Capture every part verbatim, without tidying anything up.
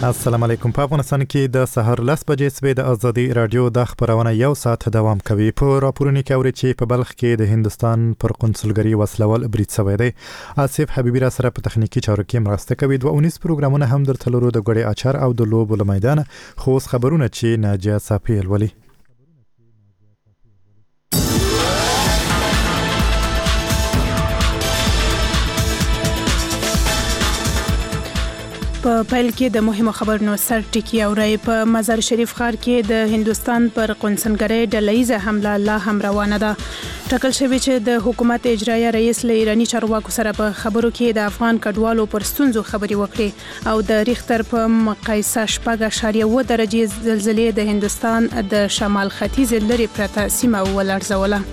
السلام علیکم. په افغانستان کې د سحر لس بجې سوي د ازادي رادیو د خبرونه یو ساعت دوام کوي. په راپورونو کې اوري چې په بلخ کې د هندستان پر قونسلګری وسلوال برید شوی دی. آصف حبیبی را سره په تخنیکی چارو کې مرسته کوي. دوه اونیس پروګرامونه هم درته لرو د غړي اچار او د لوبو له میدان. خو خبرونه چې ناجیه صافی ولولي. په پیل کې د مهمو خبرونو سر ټکی اوري. په مزار شریف ښار کې د هندستان پر قونسلګری ډلهیزه حمله لا هم روانه ده. ټاکل شوی چې د حکومت اجرایه رئیس له ایرانی چارواکو سره په خبرو کې د افغان کډوالو پر ستونزو خبري وکړي او د ریختر په مقایسه شپږ اعشاریه اووه درجې زلزلې د هندستان د شمال ختیځ لري پرته سیمه ولړزوله.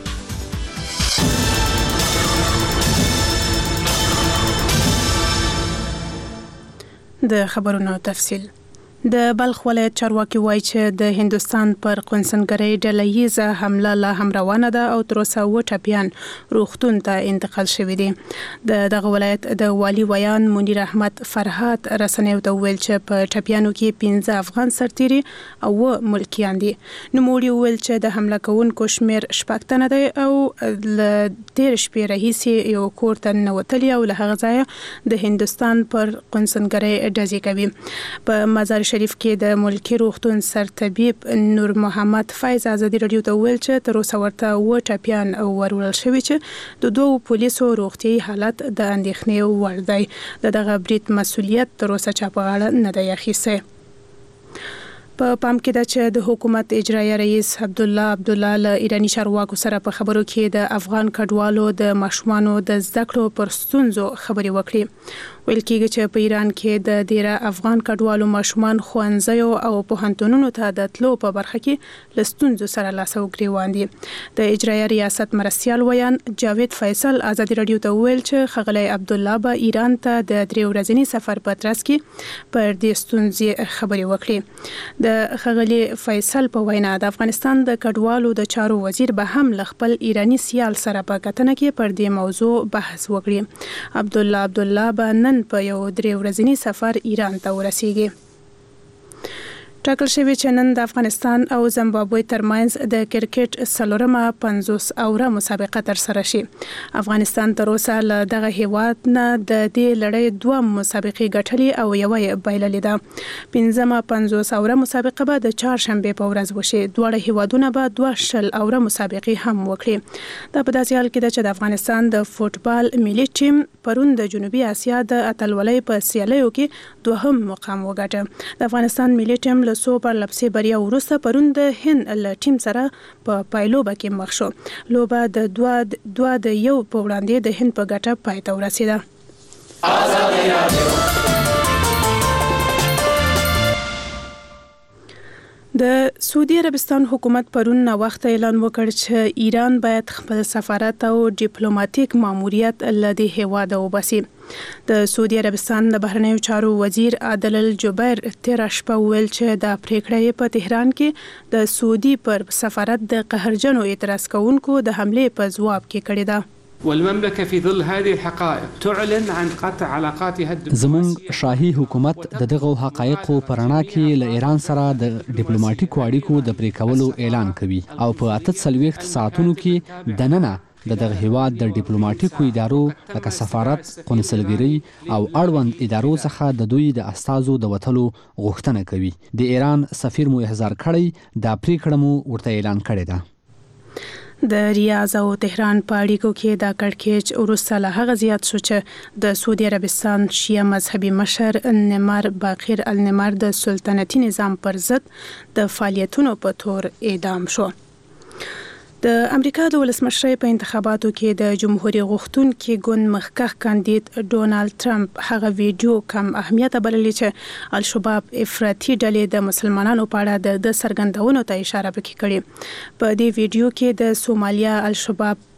د خبرونو تفصیل. د بلخ ولایت چارواکي وایي چې د هندستان پر قونسلګری ډلهیزه حمله لا هم روانه ده او تر اوسه اووه ټپیان روغتون ته انتقال شوي دي. د دغه ولایت د والي ویان منیر احمد فرهاد رسنیو ته وویل چې په ټپیانو کې پنځه افغان سرتیري او اووه ملکیان دي. نوموړي وویل چې د حمله کوونکو شمیر شپږ تنه دی او له تېرې شپې راهیسې یو کور ته ننوتلي او له هغه ځایه د هندستان پر قونسلګری ډزې کوي. په مزار شریف کې د ملکی روغتون سرطبیب نور محمد فیض ازادي رادیو ته ویل چې تر اوسه ورته اووه ټپیان ورول شوي چې د دوو پولیسو روغتیايي حالت د اندېښنې وړ دی. د دغه برید مسؤلیت تر اوسه چا په غاړه نه دی اخیستی. په پام کې ده چې د حکومت اجرایه رئیس عبدالله عبدالله له ایرانی چارواکو سره په خبرو کې د افغان کډوالو د ماشومانو د زده کړو پر ستونزو خبري وکړي. ویل کېږي چې په ایران کې د ډیره افغان کډوالو ماشومان ښوونځیو او پوهنتونونو ته د تلو په برخه کې له ستونزو سره لاس او ګریوان دي. د اجرایه ریاست مرستیال ویان جاوید فیصل ازادي رادیو ته ویل چې ښاغلی عبدالله به ایران ته د درې ورځني سفر په ترڅ کې پر دې ستونزې خبري وکړي. د ښاغلي فیصل په وینا د افغانستان د کډوالو د چارو وزیر به هم له خپل ایرانی سیال سره په کتنه کې پر دې موضوع بحث وکړي. عبدالله عبدالله به نن په یو درې ورځني سفر ایران ته ورسیږي. ټاکل شوی چې نن د افغانستان او زیمبابوې ترمنځ د کرکټ څلورمه پنځوس اوره مسابقه ترسره شي. افغانستان تر اوسه له دغه هیواد نه د دې لړۍ دوه مسابقې ګټلې او یوه یې بایللې ده. پنځمه پنځوس اوره مسابقه به د چهارشنبې په ورځ وشي. دواړه هیوادونه به دوه شل اوره مسابقې هم وکړي. دا په داسې حال کې ده چې د افغانستان د فوټبال ملي ټیم پرون د جنوبي اسیا د اتلولۍ په سیالیو کې دوهم مقام وګاټه. د افغانستان ملي ټیم سو پر لپسې بریا وروسته پرون د هند له ټیم سره په پایلوبه کې مخ شو. لوبه د دوه دوه د یو په وړاندې د هند په ګټه پای ته ورسېده. د سعودي عربستان حکومت پرون نه وخت اعلان وکړ چې ایران باید خپل سفارت او ډیپلوماټیک ماموریت له دې هیواده وباسي. د سعودي عربستان د بهرنیو چارو وزیر عادل الجبیر تېره شپه وویل چې دا پریکړه په تهران کې د سعودي پر سفارت د قهرجنو اعتراض کوونکو د حملې په ځواب کې کړې ده. والمملكة في ظل هذه الحقائق تعلن عن قطع علاقاتها الدبلوماسية. زموږ شاهي حکومت د دغه حقایقو په رڼا کې له ایران سره د ډیپلوماټیکو اړیکو د پرې کولو اعلان کوي او په اته څلوېښت ساعتونو کې دننه د دغه هیواد د ډیپلوماټیکو ادارو لکه سفارت، قونسلګرۍ او اړوند ادارو څخه د دوی د استازو د وتلو غوښتنه کوي. د ایران سفیر مو احضار کړی، دا پریکړه مو ورته اعلان کړې ده. د ریاض او تهران په اړیکو کې دا کړکېچ وروسته له هغه زیات شو چې د سعودي عربستان شیعه مذهبي مشر نمر باقر النمر د سلطنتي نظام پر ضد د فعالیتونو په تور اعدام شو. د امریکا د ولسمشرۍ په انتخاباتو کې د جمهوریت غوښتونکي ګوند مخکښ کاندید ډونالد ټرمپ هغه ویډیو کم اهمیت بللی چې الشباب افراطي ډلې د مسلمانانو په اړه د څرګندونو ته اشاره وکړي. په دې ویډیو کې د سومالیا الشباب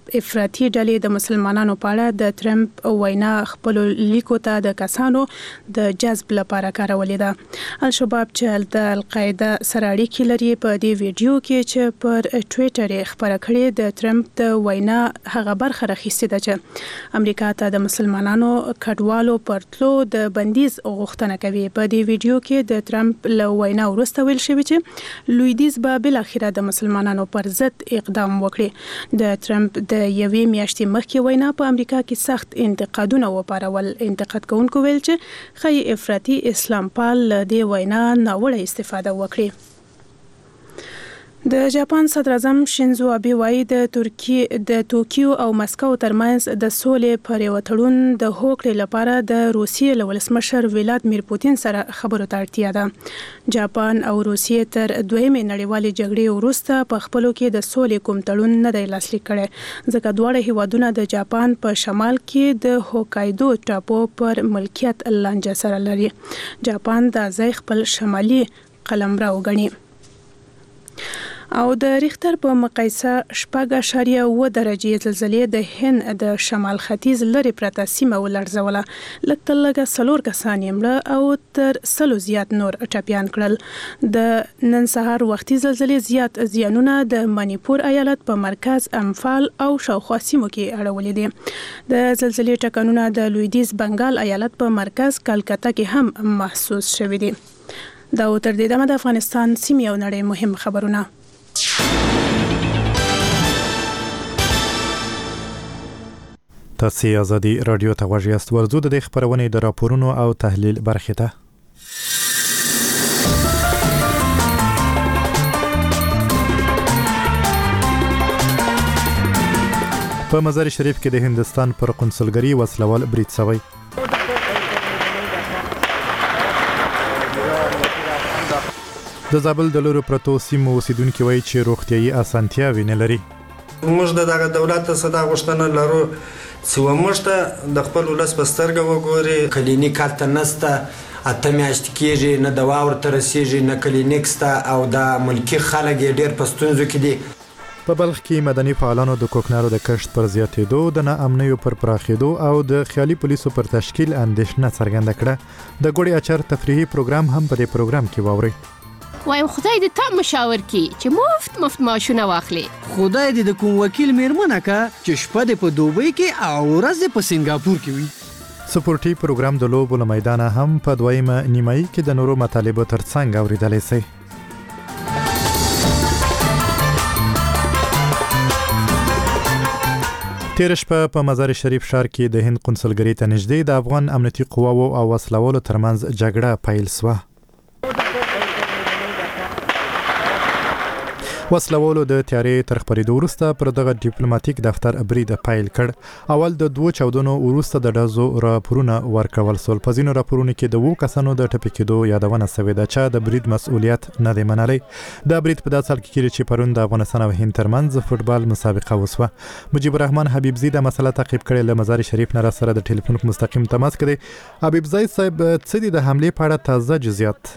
افراطي ډلې د مسلمانانو په اړه د ټرمپ وینا خپل لیکو ته د کسانو د جذب لپاره کارولې ده. الشباب چې د القاعده سره اړیکې لري په دې ویډیو کې چې پر ټوئیټر یې خبره کړې د ټرمپ د وینا هغه برخه راخیستې ده چې امریکا ته د مسلمانانو کډوالو پرتلو د بندیز غوښتنه کوي. په دې ویډیو کې د ټرمپ له وینا وروسته ویل شوی چې لویدیز به بل اخیره د مسلمانانو پر ضد اقدام وکړي. د ټرمپ د یوې میاشتې مخکې وینا په امریکا کې سخت انتقادونه وپارول. انتقاد کوونکو ویل چې خی افراطي اسلام پال له دې وینا ناوړه استفاده وکړي. د جاپان صدر اعظم شینزو ابي وايي د ترکیه د توکیو او مسکو ترمنځ د سولې پر یو تړون د هوکړې لپاره د روسیې له ولسمشر ولادیمیر پوتین سره خبرو ته اړتیا ده. جاپان او روسیې تر دویمې نړیوالې جګړې وروسته په خپلو کې د سولې کوم تړون نه دی لاسلیک کړی ځکه دواړه هیوادونه د جاپان په شمال کې د هوکایدو ټاپو پر ملکیت لانجه سره لري. جاپان د ځای خپل شمالي قلمرو ګڼي. او د ریختر په مقایسه شپږ اعشاریه اوه درجې زلزلې د هند د شمال ختیځ لرې پرته سیمه ولړزوله. لږ تر لږه څلور کسان یې مړه او تر سلو زیات نور ټپیان کړل. د نن سهار وختي زلزلې زیات زیانونه د منیپور ایالت په مرکز امفال او شاوخوا سیمو کې اړولې دي. د زلزلې ټکانونه د لویدیز بنگال ایالت په مرکز کلکته کې هم محسوس شوي دي. دا تر دې دمه د افغانستان سیمې او نړۍ مهم خبرونه. تاسو ازادي رادیو ته غوږ یاست. ورزو د خبرونې د راپورونو او تحلیل برخه ته. په مزار شریف کې د هندستان پر قونسلګري وسلوال برید شوی. د زابل د لورو پرتو سیمو اوسیدونکو وایي چې روغتيایي اسانتیاوې نه لري. موږ د دغه دولت څخه د غوښتنه لرو چې موږ ته د خپل ولس په سترګه وګوري. کلینیک هلته نشته، اته میاشتې کېږي، نه دوا ورته رسېږي، نه کلینیک شته او د ملکي خلک یې ډېر په ستونزو کې دي. په بلخ کې مدني فعالانو د کوکنارو د کښت پر زیاتېدو، د ناامنیو پر پراخېدو او د خیالي پولیسو پر تشکیل اندېښنه څرګنده کړه. د ګوړې اچار تفریحي پروګرام هم په دې پروګرام کې واوري. وایم خدای دې تا مشاور کی چې مفت مفت معاشونه واخلي. خدای دې د کوم وکیل میرمنه کا چې شپه دې په دوبۍ کې او ورځ په سنگاپور کې وي. سپورټي پروګرام د لوبو له میدانه هم په دویمه نیمایي کې د نورو مطالبو ترڅنګ اوریدلای شي. تیر شپه په مزار شریف ښار کې د هند قونسلګرۍ ته نږدې د افغان امنیتي قواو او وسلوالو ترمنځ جګړه پیل شوه. وسلوالو د تیارې تر خبرېدو وروسته پر دغه ډیپلوماټیک دفتر برید پیل کړ. اول د دوه چاودنو وروسته د ډزو راپورونه ورکول شول. په ځینو راپورونو کې د وو کسانو د ټپي کېدو یادونه شوې ده چې د برید مسؤلیت نه دی منلی. دا برید په داسې حال کې کېږي چې پرون د افغانستان او هند ترمنځ فوټبال مسابقه وسوه. مجيب الرحمن حبیبزی د مسله تعقیب کړي له مزار شریف نه را سره د ټلیفون مستقیم تماس کړي. حبیبزی صاحب څه دي د حمله په اړه تازه جزئیات؟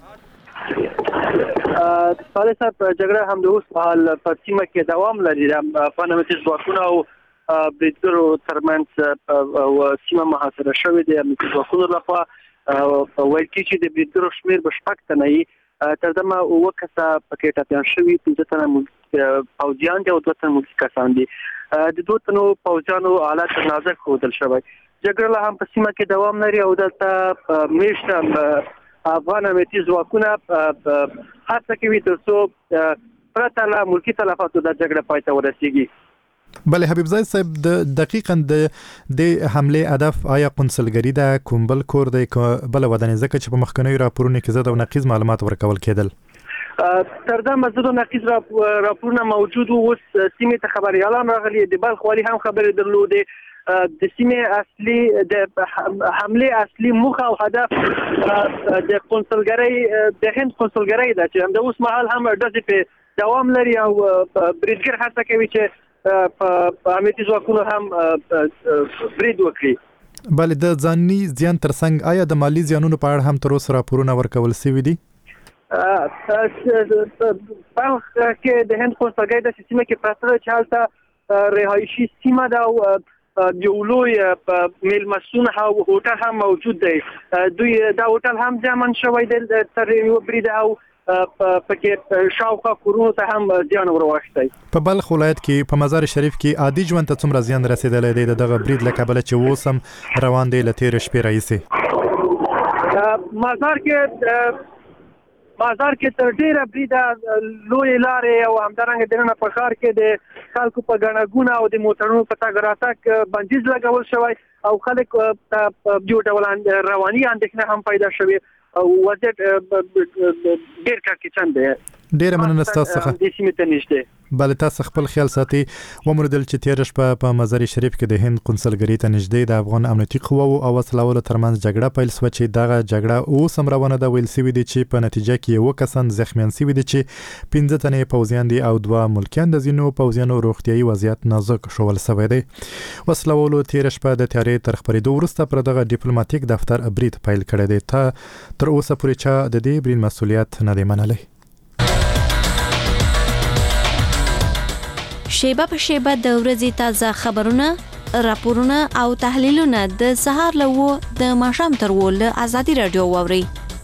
صالح صاحب جګړه هم د اوس په حال په سیمه کې دوام لري. د افغان امنیتي ځواکونو او بریدګرو ترمنځ او سیمه محاصره شوې ده. امنیتي ځواکونو لخوا ویل کېږي چې د بریدګرو شمېر به شپږ تنه وي. تر دمه اووه کسه پکې ټپیان شوي، پنځه تنه پوځیان دي او دوه تنه ملکي کسان دي. د دوه تنو پوځیانو حالت نازک ښودل شوی. جګړه لا هم په سیمه کې دوام لري او دلته میشته افغان امنیتي ځواکونه هڅه کوي ترڅو پرته له ملکي تلفاتو د جګړه پای ته ورسیږي. بله حبیبزی صاحب د دقیقاً د د حمله هدف آیا قونسلګری ده کوم بل کور دی بل ودانې ځکه چې په مخکنیو راپورونو کې زده او نقیض معلومات ورکول کېدل. تر دا مزدو نقیض راپورونه موجود وو. اوس سیمې ته خبريالان راغلي، د بلخ والی هم خبرې درلودې. د سیمې اصلي د حمله اصلي موخه او هدف د قونسلګری د هند قونسلګری ده چې د اوس مهال هم د په دوام لري او بریدګر هڅه کوي چې په امنیتي ځواکونو هم برید وکړي. بله د ځاني زیان ترڅنګ آیا د مالی زیانونو په اړه هم تر اوسه راپورونه ورکول شوي دي؟ په کې د هند قونسلګری د سیمه کې پاتره چې حالت رهایشي سیمه ده او یو لوی میلمستون او هوټل هم موجود دی. دوی دا هوټل هم ځامن شوی دی تر یو برید او پکې شاوخوا کورونو ته هم زیان ورواښتی. په بلخ ولایت کې په مزار شریف کې عادي ژوند ته څومره زیان رسیدلی دی دغه برید له کبله چې اوس هم روان دی له تېرې شپې راهیسې؟ مزار کې مزار کې تر ډیره بریده لویې لارې او همدارنګه دننه په ښار کې د خلکو په ګڼه ګوڼه او د موټرونو په تګ راتګ بندیز لګول شوی او خلک یو ډول رواني اندېښنه هم پیدا شوې او وضعیت ډېر کړکېچن دی. ډېره مننه ستاسو څخه. دې سیمې ته نږدې بله تاسو خپل خیال ساتئ. وموندل چې تېره شپه په مزار شریف کې د هند قونسلګرۍ ته نږدې د افغان امنیتي قواو او وسلوالو ترمنځ جګړه پیل شوه چې دغه جګړه اوس هم روانه ده. ویل شوي دي چې په نتیجه کې یوه کسان زخمیان شوي دي چې پنځه تنې پوځیان دي او دوه ملکیان. د ځینو پوځیانو روغتیایي وضعیت نازک ښوول شوی دی. وسلوالو تېره شپه د تیارې تر خپرېدو وروسته پر دغه ډیپلوماتیک دفتر برید پیل کړی دی. ته تر اوسه پورې چا د دې برید مسؤلیت نه دی منلی. شیبه په شیبه د ورځې تازه خبرونه، راپورونه او تحلیلونه د سهار له و د ماښام تر و له ازادي راډیو واورئ.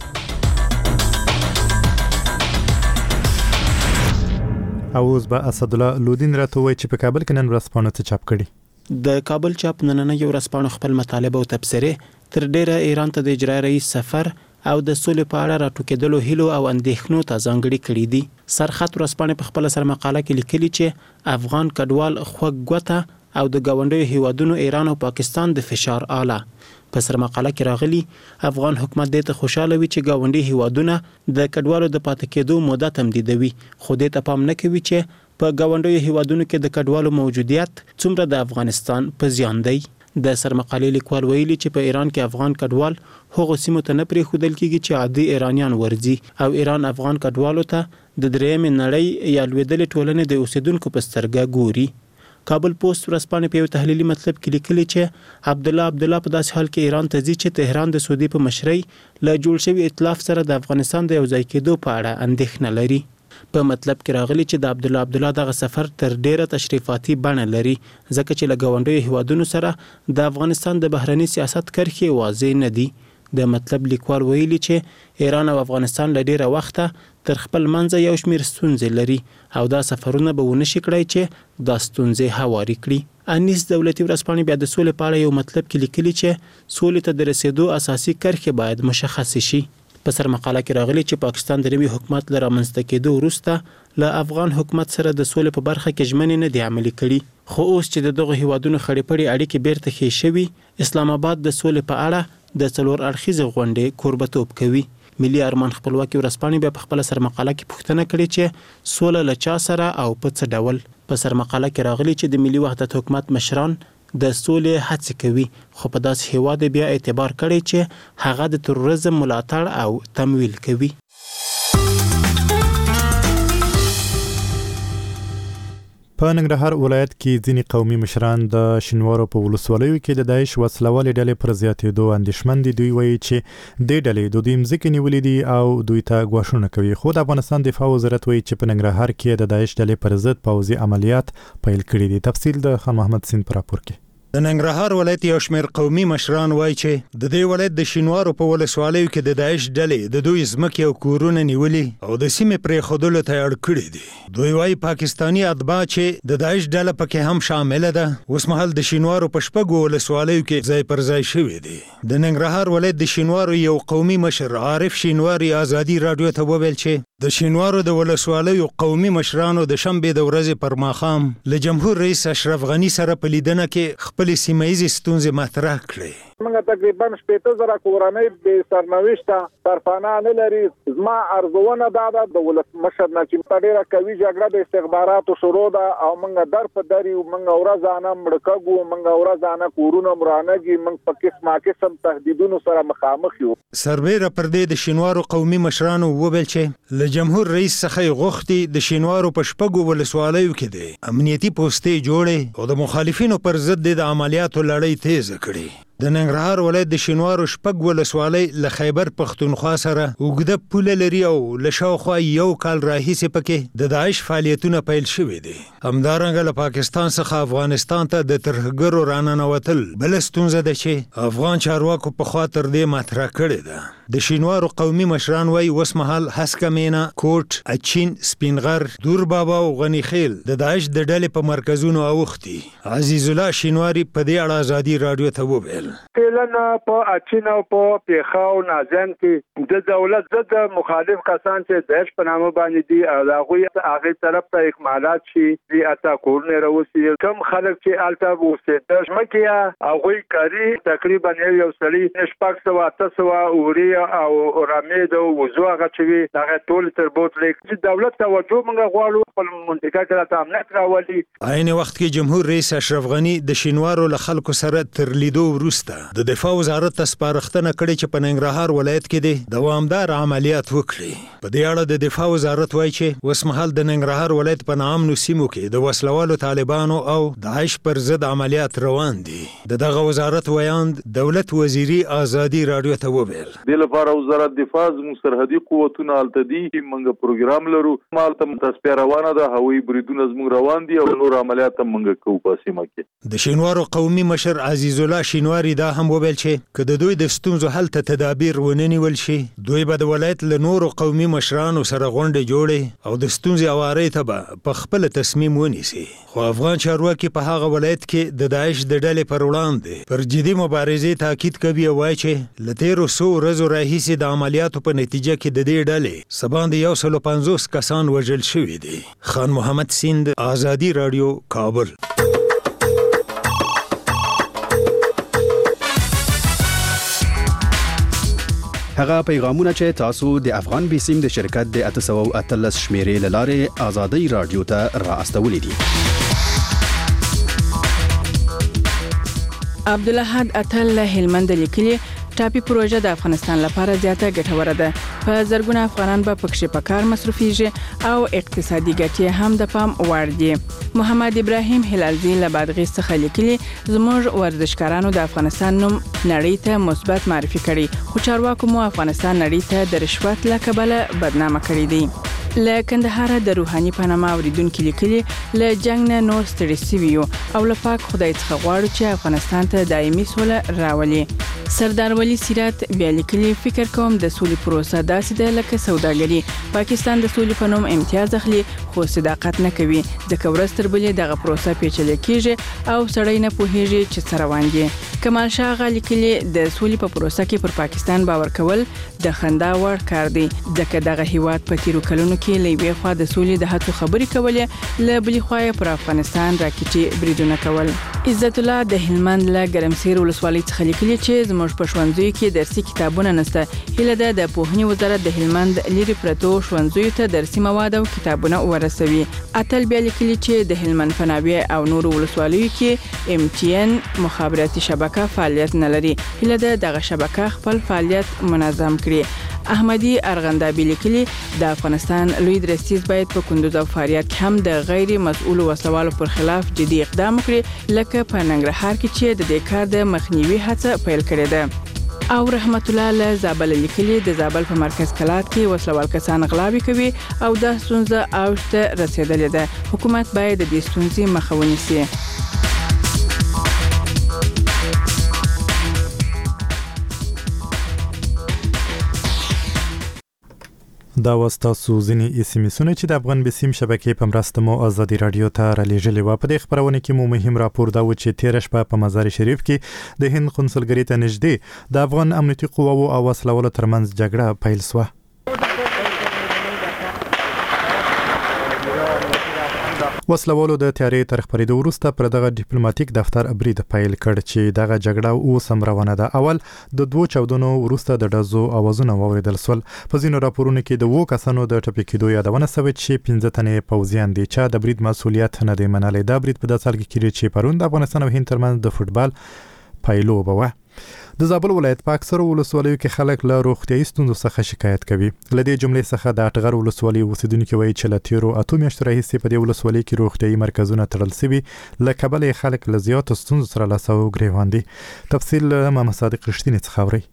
او اوس به اسدالله لودین راته وایي چې په کابل کې نن ورځپاڼو څه چاپ کړي. د کابل چاپ نننۍ ورځپاڼو خپل مطالب او تبصرې تر ډیره ایران ته د اجرایي رئیس سفر او د سولې په اړه راټوکېدلو هیلو او اندېښنو ته ځانګړي کړي دي. سرخط ورځپاڼې په خپله سرمقاله کې لیکلي چې افغان کډوال خوږ ګوته او د ګاونډیو هیوادونو ایران او پاکستان د فشار آله. په سرمقاله کې راغلي افغان حکومت دې ته خوشاله وي چې ګاونډي هیوادونه د کډوالو د پاتې کېدو موده تمدیدوي، خو دې ته پام نه کوي چې په ګاونډیو هیوادونو کې د کډوالو موجودیت څومره د افغانستان په زیان دی. د سرمقالې لیکوال ویلي چې په ایران کې افغان کډوال هغو سیمو ته نه پرېښودل کېږي چې عادي ایرانیان ورځي او ایران افغان کډوالو ته د درېیمې نړۍ یا لوېدلې ټولنې د اوسېدونکو په سترګه ګوري. کابل پوسټ ورځپاڼې په یو تحلیلي مطلب کې لیکلي چې عبدالله عبدالله په داسې حال کې ایران ته ځي چې تهران د سعودي په مشرۍ له جوړ شوي ائتلاف سره د افغانستان د یوځای کېدو په اړه اندېښنه لري. په مطلب کې راغلي چې د عبدالله عبدالله دغه سفر تر ډیره تشریفاتي بڼه لري ځکه چې له ګاونډیو هیوادونو سره د افغانستان د بهرني سیاست کرښې واضح نه دي. د مطلب لیکوال ویلي چې ایران او افغانستان له ډیره وخته تر خپل منځه یو شمېر ستونزې لري او دا سفرونه به ونه شي کړی چې دا ستونزې هواري کړي. انیس دولتي ورځپاڼې بیا د سولې په اړه یو مطلب کې لیکلي چې سولې ته د رسېدو اساسي کرښې باید مشخص شي. په سرمقاله کې راغلي چې پاکستان د نوي حکومت له رامنځته کېدو وروسته له افغان حکومت سره د سولې په برخه کې ژمنې نه دي عملي کړي، خو اوس چې د دغو هیوادونو خړې پړې اړیکې بیرته ښې شوي، اسلام آباد د سولې په اړه د څلور اړخیزې غونډې کوربتوب کوي. ملي ارمان خپلواکي ورځپاڼې بیا په خپله سرمقاله کې پوښتنه کړې چې سوله له چا سره او په څه ډول. په سرمقاله کې راغلي چې د ملي وحدت حکومت مشران د سولې هڅې کوي، خو په داسې هیواد بیا اعتبار کړی چې هغه د تروریزم ملاتړ او تمویل کوي. په ننګرهار ولایت کې ځینې قومي مشران د شینوارو په ولسوالیو کې د داعش وسلوالې ډلې پر زیاتېدو اندېښمن دي. دوی وایي چې دې ډلې د دوی مځکې نیولې دي او دوی ته ګواښونه کوي. خو د افغانستان دفاع وزارت وایي چې په ننګرهار کې د داعش ډلې پر ضد پوځي عملیات پیل کړي دي. تفصیل د خان محمد سین په راپور کې. د ننګرهار ولایت یو شمېر قومي مشران وایي چې د دې ولایت د شینوارو په ولسوالیو کې د داعش ډلې د دوی ځمکې او کورونه نیولي او د سیمې پرېښودلو ته یې اړ کړي دي. دوی وایي پاکستاني اتباع چې د داعش ډله پکې هم شامله ده اوس مهال د شینوارو په شپږو ولسوالیو کې ځای پر ځای شوي دي. د ننګرهار ولایت د شینوارو یو قومي مشر عارف شینواري ازادي راډیو ته وویل چې د شینوارو د ولسوالیو قومي مشرانو د شنبې د ورځې پر ماښام له جمهور رئیس اشرف غني سره په لیدنه کې خپلې سیمه ییزې ستونزې مطرح کړې. موږ تقریبا شپېته زره کورنۍ بې سرنوشته سرپناه نه لري. زما ارزونه دا ده د ولسمشر نه چې ډېره قوي جګړه د استخباراتو شروع ده او موږ در په در یو، موږ ورځانه مړه کېږو، موږ ورځانه کورونه ورانېږي، موږ په قسمه قسم تهدیدونو سره مخامخ یو. سربیره پر دې د شینوارو قومي مشرانو وویل چې له جمهور رئیس څخه یې غوښتي د شینوارو په شپږو ولسوالیو کې د امنیتي پوستې جوړې او د مخالفینو پر ضد د عملیاتو لړۍ تیزه کړي. د ننګرهار ولایت د شینوارو شپږ ولسوالۍ له خیبر پښتونخوا سره اوږده پوله لري او له شاوخوا یو کال راهیسې پکې د داعش فعالیتونه پیل شوي دي. همدارنګه له پاکستان څخه افغانستان ته د ترهګرو راننوتل بله ستونزه ده چې افغان چارواکو پخوا تر دې مطرح کړې ده. د شینوارو قومي مشران وایي اوس مهال هسکه مینا، کوټ، اچین، سپینغر، دور بابا او غنی خیل د داعش د ډلې په مرکزونو اوښتي. عزیز الله شینواری په دې اړه ازادي رادیو ته وویل فعلا په اچین او په پیښاو نازن کې د دولت ضد مخالف کسان چې داعش په نامه باندې دي او هغه هغه طرف ته اکمالات شي دي اتا کورنه راوسی کم خلک چې الته وسته شمکیا هغه کاری تقریبا یو سړي نشپاک سوا تاسو اوري او رامید او وزو هغه چې هغه ټول تر بوتلیک چې دولت توجه موږ غواړو په منطقه کې د امنیت راولي. عین وخت کې جمهور رئیس اشرف غنی د شینوارو له خلکو سره تر لیدو وروسته د دفاع وزارت ته سپارښتنه کړې چې په ننګرهار ولایت کې د دوامدار عملیات وکړي. په دې اړه د دفاع وزارت وایي چې اوس مهال د ننګرهار ولایت په ناامنو سیمو کې د وسلوالو طالبانو او داعش پر ضد عملیات روان دي. د دغه وزارت ویاند دولت وزیري ازادي رادیو ته وویل د لپاره وزارت دفاع زموږ سرحدي قوتونه الته دي چې موږ پروګرام لرو مالته متصفیه روانه ده، هوایي بریدونه زموږ روان دي او نور عملیات هم موږ کوو په سیمه کې. د شینوارو قومي مشر عزیز الله شینواری دا هم وویل چې که د دوی د ستونزو حل ته تدابیر ونه نیول شي دوی به د ولایت له نورو قومي مشرانو سره غونډې جوړې او د ستونزې هوارۍ ته به په خپله تصمیم ونیسي. خو افغان چارواکي په هغه ولایت کې د داعش د ډلې پر وړاندې پر جدي مبارزې تاکید کوي او وایي چې له تېرو څو ورځو راهیسې د عملیاتو په نتیجه کې د دې ډلې څه باندې یو سل پنځوس کسان وژل شوي دي. خان محمد سیند، آزادي رادیو، کابل. هغه پیغامونه چې تاسو د افغان بیسیم د شرکت د اته سوه او اتلس شمیرې له لارې آزادي رادیو ته را استولې دي. عبدالحد اتل له هلمند لیکلي ټاپي پروژه د افغانستان لپاره زیاته ګټوره ده. په زرګونه افغانان به پکښې په کار مصرفیږي او اقتصادي ګټې هم د پام وړ دي. محمد ابراهیم هلالزی له بادغیس څخه لیکلي زموږ ورزشکارانو د افغانستان نوم نړۍ ته مثبت معرفي کړي خو چارواکو مو افغانستان نړۍ ته د رشوت له کبله بدنامه کړی دی. له کندهار د روحاني پانما اوریدونکو لیکلي له جنگ نه نور ستړي سوي یو او له پاک خدای څخه غواړو چې افغانستان ته دایمي سوله راولي. سردار ولی سیرات بیا لیکلي فکر کوم د سولې پروسه داسې ده لکه سوداګري. پاکستان د سولې په نوم امتیاز اخلي خو صداقت نه کوي ځکه ورځ تر بلې دغه پروسه پیچلې کیږي او سړی نه پوهیږي چې څه روان دي. کمال شاه غا لیکلي د سولې په پروسه کې پر پاکستان باور کول د خندا وړ کار دی ځکه دغه هیواد په تیرو کلونو کې له یوې خوا د سولې د هڅو خبرې کولې له بلې خوا یې پر افغانستان راکټي بریدونه کول. عزت الله د هلمند له ګرمسیر ولسوالۍ څخه لیکلي چې زموږ په ښوونځیو کې درسي کتابونه نشته. هیله ده د پوهنې وزارت د هلمند لرې پرتو ښوونځیو ته درسي مواد او کتابونه ورسوي. اتل بیا لیکلي چې د هلمند په ناوې او نورو ولسوالیو کې ام ټي ان مخابراتي شبکه فعالیت نه لري. هیله ده دغه شبکه خپل فعالیت منظم کړي. احمدی ارغندابي لیکلي د افغانستان لوی درستیز باید په کندوز او فاریاب کې هم د غیر مسؤل وسلوالو پر خلاف جدي اقدام وکړي لکه په ننګرهار کې چې د دې کار د مخنیوي هڅه پیل کړې ده. او رحمت الله له زابل لیکلي د زابل په مرکز کلات کې وسلوال کسان غلاوي کوي او د ستونزه اوج ته رسیدلې ده. حکومت باید د دې ستونزې مخه ونیسي. دا واستاسو ځینې اس ام اسونه چې د افغان بیسیم شبکې په مرسته مو آزادي رادیو ته را لېږلي وو. په دې خپرونه کې مو مهم راپور دا و چې تېره شپه په مزار شریف کې د هند قونسلګرۍ ته نږدې د افغان امنیتي قواوو او وسلوالو ترمنځ جګړه پیل شوه. وسلوالو د تیارې تر خپرېدو وروسته پر دغه ډیپلوماټیک دفتر برید پیل کړ چې دغه جګړه اوس هم روانه ده. اول د دوو چاودنو وروسته د ډزو اوازونه واورېدل شول. په ځینو راپورونو کې د اوو کسانو د ټپي کېدو یادونه شوې چې پنځه تنې پوځیان دي چې د برید مسؤلیت نه دی منلی. دا برید په داسې حال کې کېږي چې پرون د افغانستان او هند ترمنځ د فوټبال پایلوبه وه. د زابل ولایت په اکثرو ولسوالیو کې خلک له روغتیايي ستونزو څخه شکایت کوي. له دې جملې څخه د اټغر ولسوالۍ اوسیدونکي وایي چې له تیرو اتو میاشتو راهیسې په دې ولسوالۍ کې روغتیايي مرکزونه تړل شوي، له کبله یې خلک له زیاتو ستونزو سره لاس او ګریوان دي. تفصیل محمد صادق رښتینی څخه اورئ.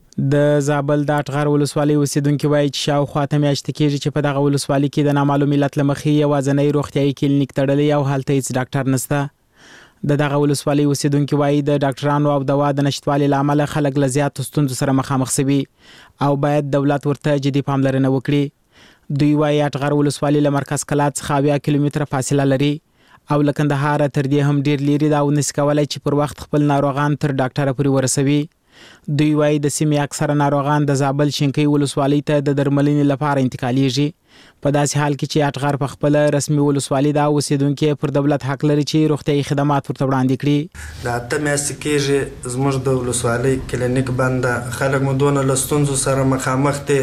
د زابل د اټغر ولسوالۍ اوسیدونکي وایي چې شاوخوا اته میاشتې کېږي چې په دغه ولسوالۍ کې د نامعلوم علت له مخې یوازینی روغتیايي کلینیک تړلی او هلته هیڅ ډاکټر نشته. د دغه ولسوالۍ اوسیدونکي وایي د ډاکټرانو او دوا د نشتوالي له امله خلک له زیاتو ستونزو سره مخامخ شوي او باید دولت ورته جدي پاملرنه وکړي. دوی وایي اټغر ولسوالۍ له مرکز کلات څخه اویا کیلومتره فاصله لري او له کندهار تر دې هم ډیر لري دا او نس کولای چې پر وخت خپل ناروغان تر ډاکټره پورې ورسوي. دوی وایي د سیمې اکثره ناروغان د زابل شینکۍ ولسوالۍ ته د درملنې لپاره انتقالیږي. په داسې حال کې چې اټغر په خپل رسمي ولسوالۍ دا اوسیدونکي پر دولت حق لري چې روغتیايي خدمات ورته وړاندې کړي. د اته میاشتې کېږي زموږ د ولسوالۍ کلینیک بنده، خلک مو دونه له ستونزو سره مخامخ دي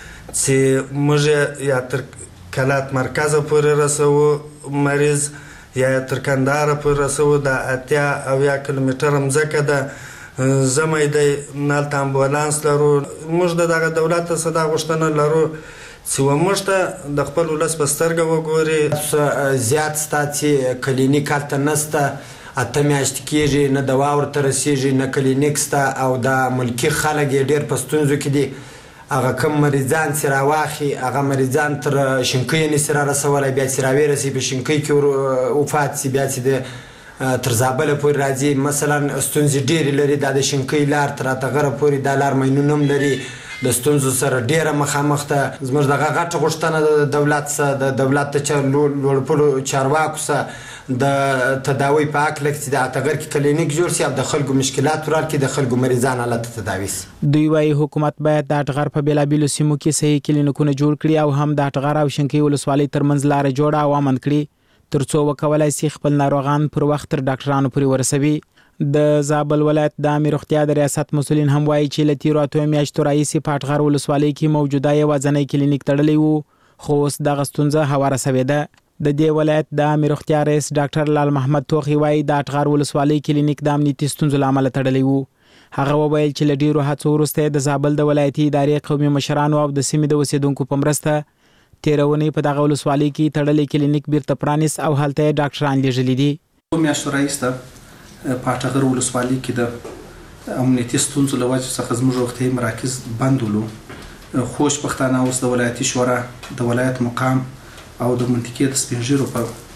چې موږ یا تر کلات مرکزه پورې رسوو مریض یا تر کندهار پورې رسوو. د اتیا اویا کیلومتره مځکه ده، زمای دی نالته امبولانس لرو. موږ د دغه دولت څخه دا غوښتنه لرو چې وموږ ته د خپل ولس په سترګه وګوري. زیات ستا چې کلینیک هلته نشته، اته میاشتې کېږي نه دوا ورته رسېږي نه کلینیک شته او د ملکي خلک یې ډېر په ستونزو کې دي. هغه کوم مریضان چې راواخي هغه مریضان تر شینکۍ نشي را رسولی، بیا چې راویرسي په شینکۍ کې وفات شي، بیا چې د تر زابل پورې راځي. مثلا ستونزې ډېرې لري، دا د شینکۍ لار تر اټغره پورې دا لار مینونه هم لري، د ستونزو سره ډېره مخامخ ده. زموږ دغه غټه غوښتنه د دولت څخه د دولت د لوړپوړو چارواکو څخه د تداوی په هکله چې د اټغر کې کلینیک جوړ شي او د خلکو مشکلات ورحل کړي، د خلکو مریضان هلته تداوي شي. دوی وایي حکومت باید د اټغر په بېلابېلو سیمو کې صحي کلینیکونه جوړ کړي او هم د اټغر او شینکۍ ولسوالۍ ترمنځ لاره جوړه او امن کړي تر څو وکولای شي خپل ناروغان پر وخت تر ډاکټرانو پورې ورسوي. د زابل ولایت د عامې روغتیا د ریاست مسؤلین هم وایي چې له تیرو اتو میاشتو راهیسې په اټغر ولسوالۍ کې موجوده یوازینی کلینیک تړلی و، خو اوس دغه ستونزه هواره شوې ده. د دې ولایت د عامې روغتیا رئیس ډاکټر لال محمد توخي وایي د اټغر ولسوالۍ کلینیک د امنیتي ستونزو له امله تړلی و. هغه وویل چې له ډیرو هڅو وروسته د زابل د ولایتي ادارې قومي مشرانو او د سیمې د اوسیدونکو په مرسته تیرونې په دغه ولسوالۍ کې تړلی کلینیک بیرته پرانیست او هلته یې ډاکټران لیږلي دي. میاشتو راهیسې په اټغر ولسوالۍ کې د امنیتي ستونزو له وجې څخه زموږ روغتیايي مراکز بند ولو. خوش پښتانه اوس د ولایتي شورا د ولایت مقام او د منطقې د سپین ږیرو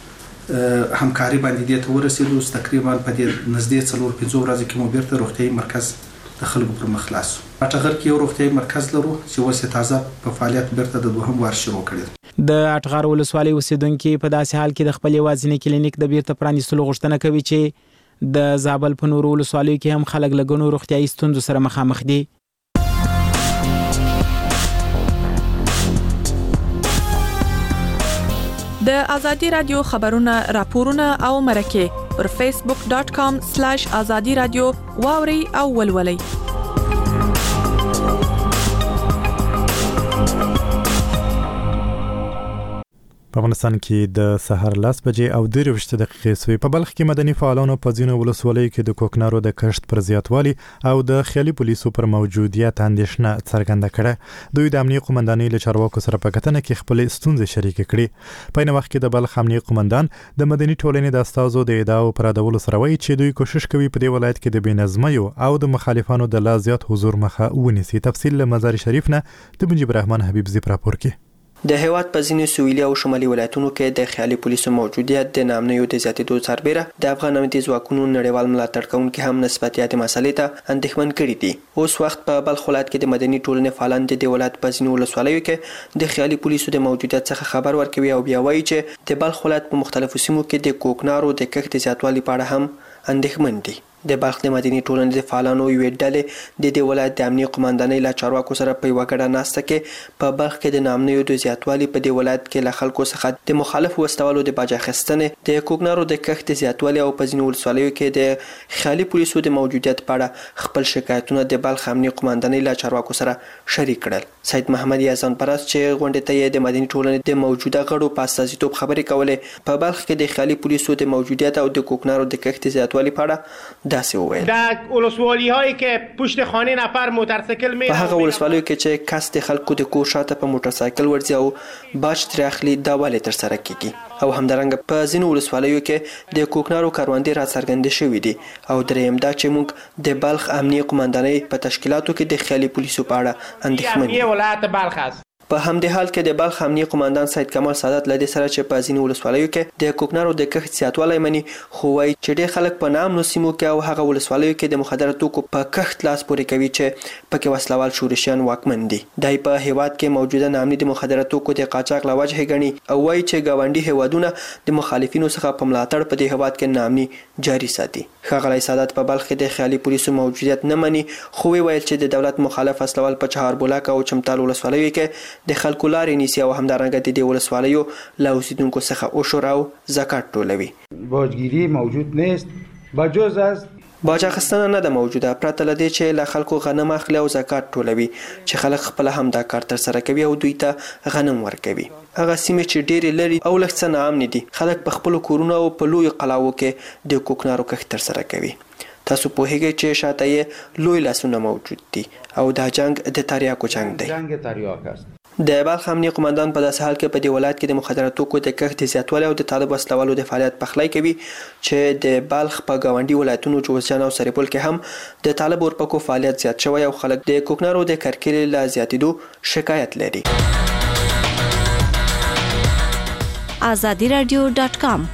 په همکاري باندې دې ته ورسېدو. تقریبا په دې نږدې څلور پنځو ورځو کې مو بیرته روغتیايي مرکز د خلکو پر مخ خلاص. اټغر کې یو روغتیايي مرکز لرو چې اوس یې تازه په فعالیت بیرته د دوهم وار شروع کړی. د اټغر ولسوالۍ اوسیدونکي په داسې حال کې د خپل یوازینی کلینیک د بیرته پرانیستلو غوښتنه کوي چې د زابل په نورو ولسوالیو کې هم خلک له ګڼو روغتیايي ستونزو سره مخامخ دي. د ازادي رادیو خبرونه، راپورونه او مرکه پر فیسبوک ډاٹ کام سلاش ازادي رادیو واوري او ولولئ. په افغانستان کې د سحر لس بجې او درویشت دقیقې سوې. په بلخ کې مدني فعالانو په ځینو ولسوالیو کې د کوکنارو د کښت پر زیاتوالي او د خیالي پولیسو پر موجودیت اندېښنه څرګنده کړه. دوی د امنیه قومندانۍ له چارواکو سره په کتنه کې خپلې ستونزې شریکې کړې. په عین وخت کې د بلخ امنیه قومندان د مدني ټولنې د استازو د ادعاو پر ردولو سره وایي چې دوی کوشش کوي په دې ولایت کې د بېنظمیو او د مخالفانو د لا زیات حضور مخه ونیسي. تفصیل له مزار شریف نه د منجیب رحمان حبیب زی راپور کې. د هیواد په ځینو سویلي او شمالي ولایتونو کې د خیالي پولیسو موجودیت د نامنیو د زیاتېدو سربیره د افغان امنیتي ځواکونو نړیوال ملاتړ کوونکي هم نسبت یادې مسلې ته اندېښمن کړي دي. اوس وخت په بلخ ولایت کې د مدني ټولنې فعالان د دې ولایت په ځینو ولسوالیو کې د خیالي پولیسو د موجودیت څخه خبر ورکوي او بیا وایي چې د بلخ ولایت په مختلفو سیمو کې د کوکنارو د کښت زیاتوالي په اړه هم اندېښمن دي. د بلخ د مدني ټولنې د فعالانو یوې ډلې د دې ولایت د امنیه قومندانۍ له چارواکو سره په یوه ګډه ناسته کې په بلخ کې د نامنیو د زیاتوالي په دې ولایت کې له خلکو څخه د مخالف وسلوالو د باج اخیستنې، د کوکنارو د کښت زیاتوالي او په ځینو ولسوالیو کې د خیالي پولیسو د موجودیت په اړه خپل شکایتونه د بلخ امنیه قومندانۍ له چارواکو سره شریک کړل. سید محمد یزان پرست چې غونډې ته یې د مدني ټولنې د موجوده غړو په استازیتوب خبرې کولې، په بلخ کې د خیالي پولیسو د موجودیت او د کوکنارو د کښت زیاتوالي په اړه داسې وویل در ولسوالی هایی که پشت خانه نفر موتورسایکل می په هغه ولسوالیو کې چې کس د خلکو د کور شاته په موټرسایکل ورځي او باج ترې اخلي دا ولې ترسره کیږي او همدارنګه په ځینو ولسوالیو کې د کوکنارو کروندې را څرګندې شوې دي او دریم دا چې موږ د بلخ امنیه قومندانۍ په تشکیلاتو کې د خیالي پولیسو په اړه اندېښمن یو ولایت بلخ است. په همدې حال کې د بلخ امنیه قومندان سید کمال سعادت لدې سره چې په ځینو ولسوالیو کې د کوکنارو د کښت زیاتوالی مني خو وایي چې ډېر خلک په نامنو سیمو کې او هغه ولسوالیو کې د مخدره توکو په کښت لاس پورې کوي چې پکې وسلوال شورشیان واکمن دي. دی په هیواد کې موجوده نامني د مخدره توکو د قاچاق له وجهې ګڼي او وایي چې ګاونډي هیوادونه د مخالفینو څخه په ملاتړ په دې هیواد کې نامني جاري ساتي. ښاغلی سعادت په بلخ کې د خیالي پولیسو موجودیت نه مني خو ویل چې د دولت مخالف وسلوال په چهاربلاک او چمتال ولسوالیو کې د خلکو لارې نیسي او همدارنګه د دې ولسوالیو له اوسیدونکو څخه عشر او زکات ټولوي. باجگیری موجود نیست بجز از باج اخیستنه نه ده موجوده پرته له دې چې له خلکو غنم اخلي او زکات ټولوي چې خلک خپل هم دا کار ترسره کوي او دوی ته غنم ورکوي. هغه سیمې چې ډېرې لري او لږ څه ناامنې دي خلک په خپلو کورونو او په لویو قلاوو کې د کوکنارو کښت ترسره کوي. تاسو پوهیږئ چې شاته یې لوی لاسونه موجود دي او دا جنگ د تریاکو جنگ دی. جنگ تریاک است. د بلخ امنیه قومندان په داسې حال کې په دې ولایت کې د مخدره توکو د کښت زیاتوالی او د طالب وسلوالو د فعالیت پخلی کوي چې د بلخ په ګاونډي ولایتونو جوزجان او سرپل کې هم د طالب اورپکو فعالیت زیات شوی او خلک د کوکنارو د کرکیلې له زیاتېدو شکایت لري. آزادی رادیو ډاټ کام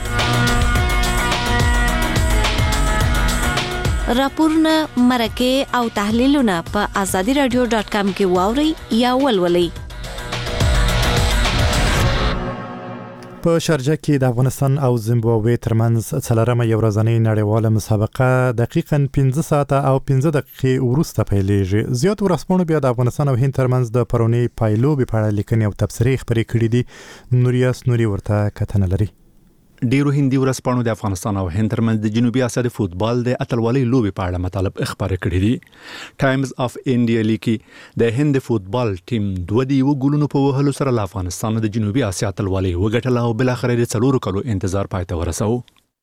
راپورونه مرکه او تحلیلونه په آزادی رادیو ډاټ کام کې واورئ یا ولولئ. په شارجه کې د افغانستان او زیمبابوې ترمنځ څلورمه یو ورځنۍ نړیواله مسابقه دقیقاً پنځه ساعته او پنځه دقیقې وروسته پیلېږي. زیات ورځپاڼو بیا د افغانستان او هند ترمنځ د پرونی پایلوبې په اړه لیکنې او تبصرې خپرې کړې دي. نوریاس نوري ورته کتنه لري. ډیرو هندي ورځپاڼو د افغانستان او هند ترمنځ د جنوبي اسیا د فوتبال د اتلولۍ لوبې په اړه مطالب خبرې کړې دي. ټایمز اف انډیا لیکي د هند فوتبال ټیم دوه دی یو ګولونو په وهلو سره له افغانستان د جنوبي اسیا اتلولۍ وګټله او بل اخر د څلورو کلو انتظار پای ته ورساو.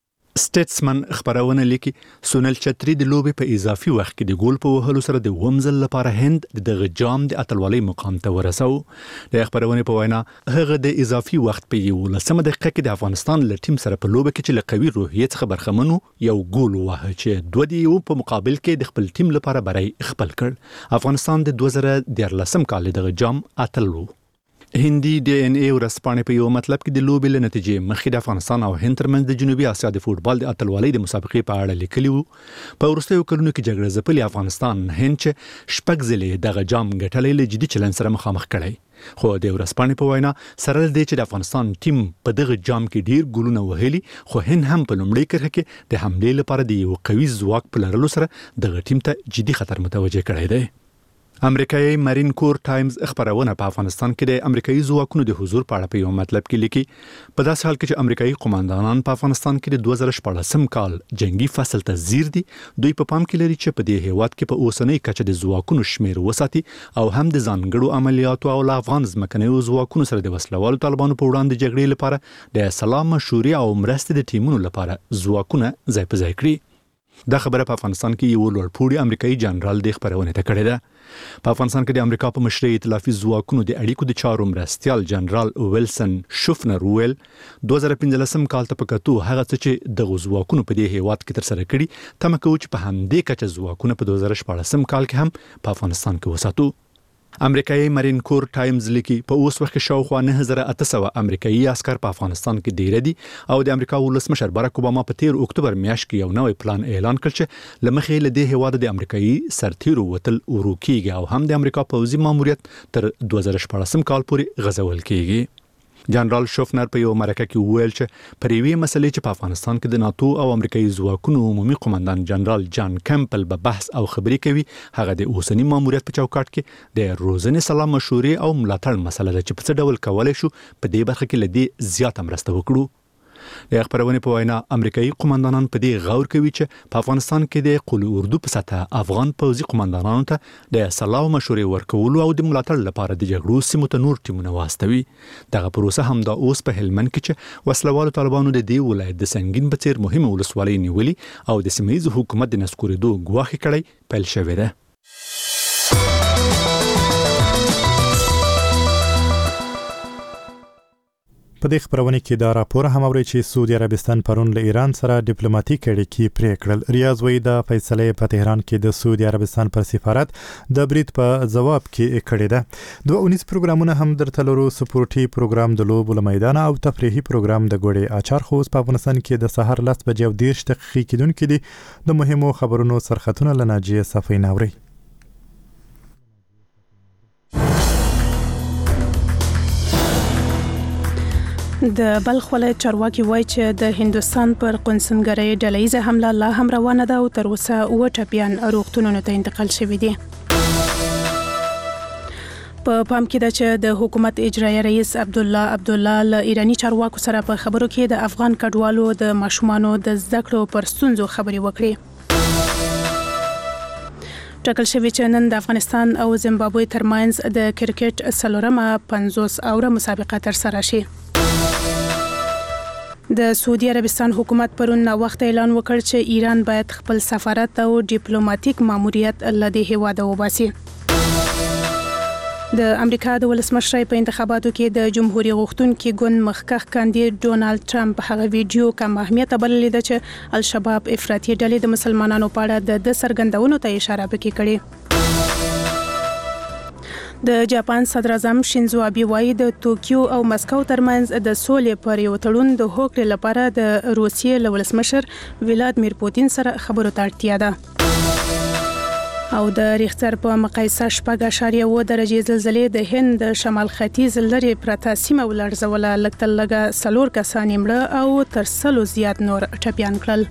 سټیټسمن خبرونه لیکي سونل چتری د لوبې په اضافي وخت کې د ګول په وهلو سره د ومزل لپاره هند د جام د اتلولۍ مقام ته ورساو. د خبرونه په وینا هغه د اضافي وخت په یو لسمه دقیقه کې د افغانستان له ټیم سره په لوبه کې چې له قوي روحیې څخه برخمنو یو ګول ووهه چې دوه دی یو په مقابل کې د خپل ټیم لپاره بری خپل کړ. افغانستان د دوه زره دیارلسم کال د جام اتل وو. هندي ډي ان اي ورځپاڼې په یو مطلب کې د لوبې له نتیجې مخکې د افغانستان او هند ترمنځ د جنوبي اسیا د فوتبال د اتلولۍ د مسابقې په اړه لیکلي وو. په وروستیو کلونو کې جګړه ځپلي افغانستان هند چې شپږ ځلې دغه جام ګټلی له جدي چلن سره مخامخ کړی. خو د ورځپاڼې په وینا سره دې چې د افغانستان ټیم په دغه جام کې ډیر ګولونه وهلي خو هند هم په لومړۍ کرښه کې د حملې لپاره د یو قوي ځواک په لرلو سره دغه ټیم ته جدي خطر متوجه کړی دی. امریکایي مارین کور ټایمز خبرونه په افغانستان کې د امریکایي ځواکونو د حضور په اړه په یو مطلب کې لیکي په داسې حال کې چې امریکایي قوماندانان په افغانستان کې د دوه زره شپاړسم کال جنگي فصل ته ځیر دي دوی په پام کې لري چې په دې هیواد کې په اوسنۍ کچه د ځواکونو شمیر وساتي او هم د ځانګړو عملیاتو او له افغان ځمکنیو ځواکونو سره د وسلوالو طالبانو په وړاندې جګړې لپاره د سلام مشورې او مرستې د ټیمونو لپاره ځواکونه ځای په ځای کړي. دا خبره په افغانستان کې یو لوړپوړی امریکایي جنرال د خبرونه ته کړې ده. په افغانستان کې د امریکا په مشرۍ ائتلافي ځواکونو د اړیکو د چارو مرستيال جنرال ویلسن شوفنر ویل دوه زره پنځلسم کال ته پکاتو هغه څه چې د ځواکونو په دې هیواد کې تر سره کړي تم کوي چې په همدې کچه ځواکونه په دوه زره شپاړسم کال کې هم په افغانستان کې وساتو. امریکایي مارین کور ټایمز لیکي په اوس وخت کې شاوخوا نه هزار اته سوه امریکایي عسكر په افغانستان کې ډیر دي او د امریکا ولسمشر باراک اوباما په تیر اکتوبر میاشت کې یو نوې پلان اعلان کړ چې لمخې له دې هیواد د امریکایي سرتیرو وتل وروکیږي او هم د امریکا پوځي ماموریت تر دوه زره شپاړسم کال پورې غځول کیږي. جنرال شوفنر په یو مرکه کې وویل چې پر یوې مسلې چې په افغانستان کې د ناتو او امریکایي ځواکونو عمومي قومندان جنرال جان کمپل به بحث او خبرې کوي هغه د اوسنی ماموریت په چوکاټ کې د روزنې سلا مشورې او ملاتړ مسله ده چې په څه ډول کولای شو په دې برخه کې لدی زیاته مرسته وکړو. د خبرونه په وینا امریکایي قومندانان په دې غور کوي چې په افغانستان کې د قول اردو په سطح افغان پوځي قومندانانو ته د صلاح مشورې ورکول او د ملاتړ لپاره د جګړو سیمو ته نور ټیمونه واستوي. دغه پروسه هم د اوس په هلمند کې چې وسلوالو طالبانو د دې ولایت د سنگین په څیر مهمه ولسوالۍ نیولې او د سیمه ییز حکومت د نسکورېدو ګواښ کړی پیل شوې ده. په دې خبرونه کې دا راپور هم اوري چې سعودي عربستان پرون له ایران سره ډیپلوماټیک اړیکې پرې کړل. ریاض وایي د فیصله په تهران کې د سعودي عربستان پر سفارت د برید په جواب کې کړې ده. دوه اونیس پروګرامونه هم درته لرو، سپورټي پروګرام د لوبو له میدان او تفریحي پروګرام د ګوړې اچار. خو په افغانستان کې د سحر لس بجې او دېرش دقیقې کېدونکې دي. د مهمو خبرونو سرخطونه له ناجیه صفین اوري. د بلخ ولایت چارواکي وایي چې د هندستان پر قونسلګرۍ ډلهیزه حمله لا هم روانه ده او تر اوسه اووه ټپیان روغتونونو ته انتقال شوي دي. په پام کې ده چې د حکومت اجرایي رئیس عبدالله عبدالله له ایرانی چارواکو سره په خبرو کې د افغان کډوالو د ماشومانو د زده کړو پر ستونزو خبرې وکړي. ټاکل شوی چې نن د افغانستان او زیمبابوې ترمنځ د کرکټ څلورمه پنځوس اوره مسابقه ترسره شي. د سعودي عربستان حکومت پرون وخت اعلان وکړ چې ایران باید خپل سفارت او ډیپلوماټیک ماموریت له دې هیواده وباسي. د امریکا د ولسمشر په انتخاباتو کې د جمهوریت غوښتونکي ګوند مخکښ کاندید ډونالد ټرمپ هغه ویډیو کم اهمیت بللی ده چې الشباب افراطي ډلې د مسلمانانو په اړه د سرګندونو ته اشاره پکې کړې. د جاپان صدر اعظم شینزو ابي وایي د توکیو او مسکو ترمنځ د سولې پر یو تړون د هوکړې لپاره د روسیې له ولسمشر ولادیمیر پوتین سره خبرو ته اړتیا ده. او د ریختر په مقایسه شپږ اعشاریه اووه درجې زلزلې د هند د شمال ختیځ لرې پرته سیمه ولړزوله. لږ تر لږه څلور کسان یې مړه او تر سلو زیات نور ټپیان کړل.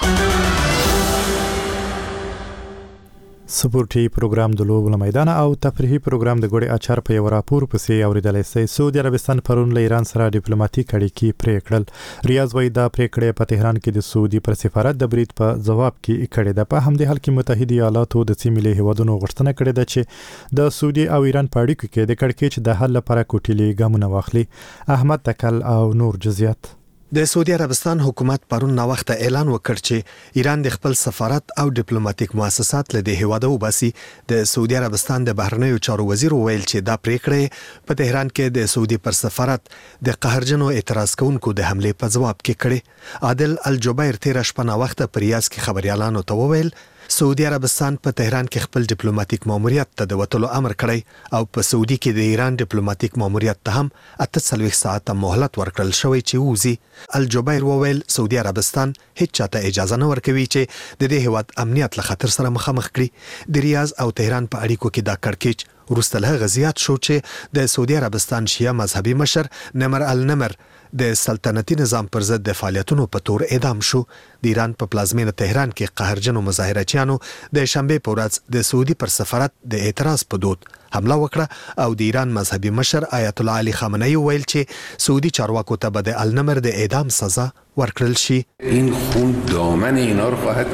سپورټي پروګرام د لوبو له میدان او تفریحي پروګرام د ګوړې اچار په یو راپور پسې اوریدلای شئ. سعودي عربستان پرون له ایران سره ډیپلوماټیک اړیکې پرې کړل. ریاض وایي دا پریکړه په تهران کې د سعودي پر سفارت د برید په جواب کې کړې ده. په همدې حال کې متحده ایالاتو د سیمې له هیوادونو غوښتنه کړې ده چې د سعودي او ایران په اړیکو کې د کړکېچ د حل لپاره کوټلي ګامونه واخلي. احمد تکل او نور جزئیات. د سعودي عربستان حکومت پرون نا وخت اعلان وکړ چې ایران د خپل سفارت او ډیپلوماټیک مؤسسات له دې هیواده وباسي. د سعودي عربستان د بهرنیو چارو وزیر ویل چې دا پریکړه په تهران کې د سعودي پر سفارت د قهرجنو اعتراض کوونکو د حمله په جواب کې کړي. عادل الجبیر تیر شپه نا وخت په ریاض کې خبريالانو ته وویل سعودي عربستان په تهران کې خپل ډیپلوماټیک ماموریت ته د وټلو امر کړی او په سعودي کې د ایران ډیپلوماټیک ماموریت ته هم اته څلوېښت ساعته مهلت ورکړل شوی چې ووزي. الجبیر وویل سعودي عربستان هیڅ چاته اجازه نه ورکوي چې د دې هیواد امنیت له خطر سره مخامخ کړي. د ریاض او تهران په اړیکو کې دا کړکېچ وروسته له غزيات شو چې د سعودي عربستان شیعه مذهبي مشر نمر النمر د سلطنتي نظام پر ضد د فعالیتونو په تور اعدام شو. د ایران په پلازمینه تهران کې قهرجنو مظاهرچیانو د شنبه په ورځ د سعودي پر سفارت د اعتراض په دود حمله وکړه او د ایران مذهبي مشر آیت الله علی خامنه‌ای ویل چې سعودي چارواکو ته به د النمر د اعدام سزا ورکړل شي. این خون دامن اینا رو خواهد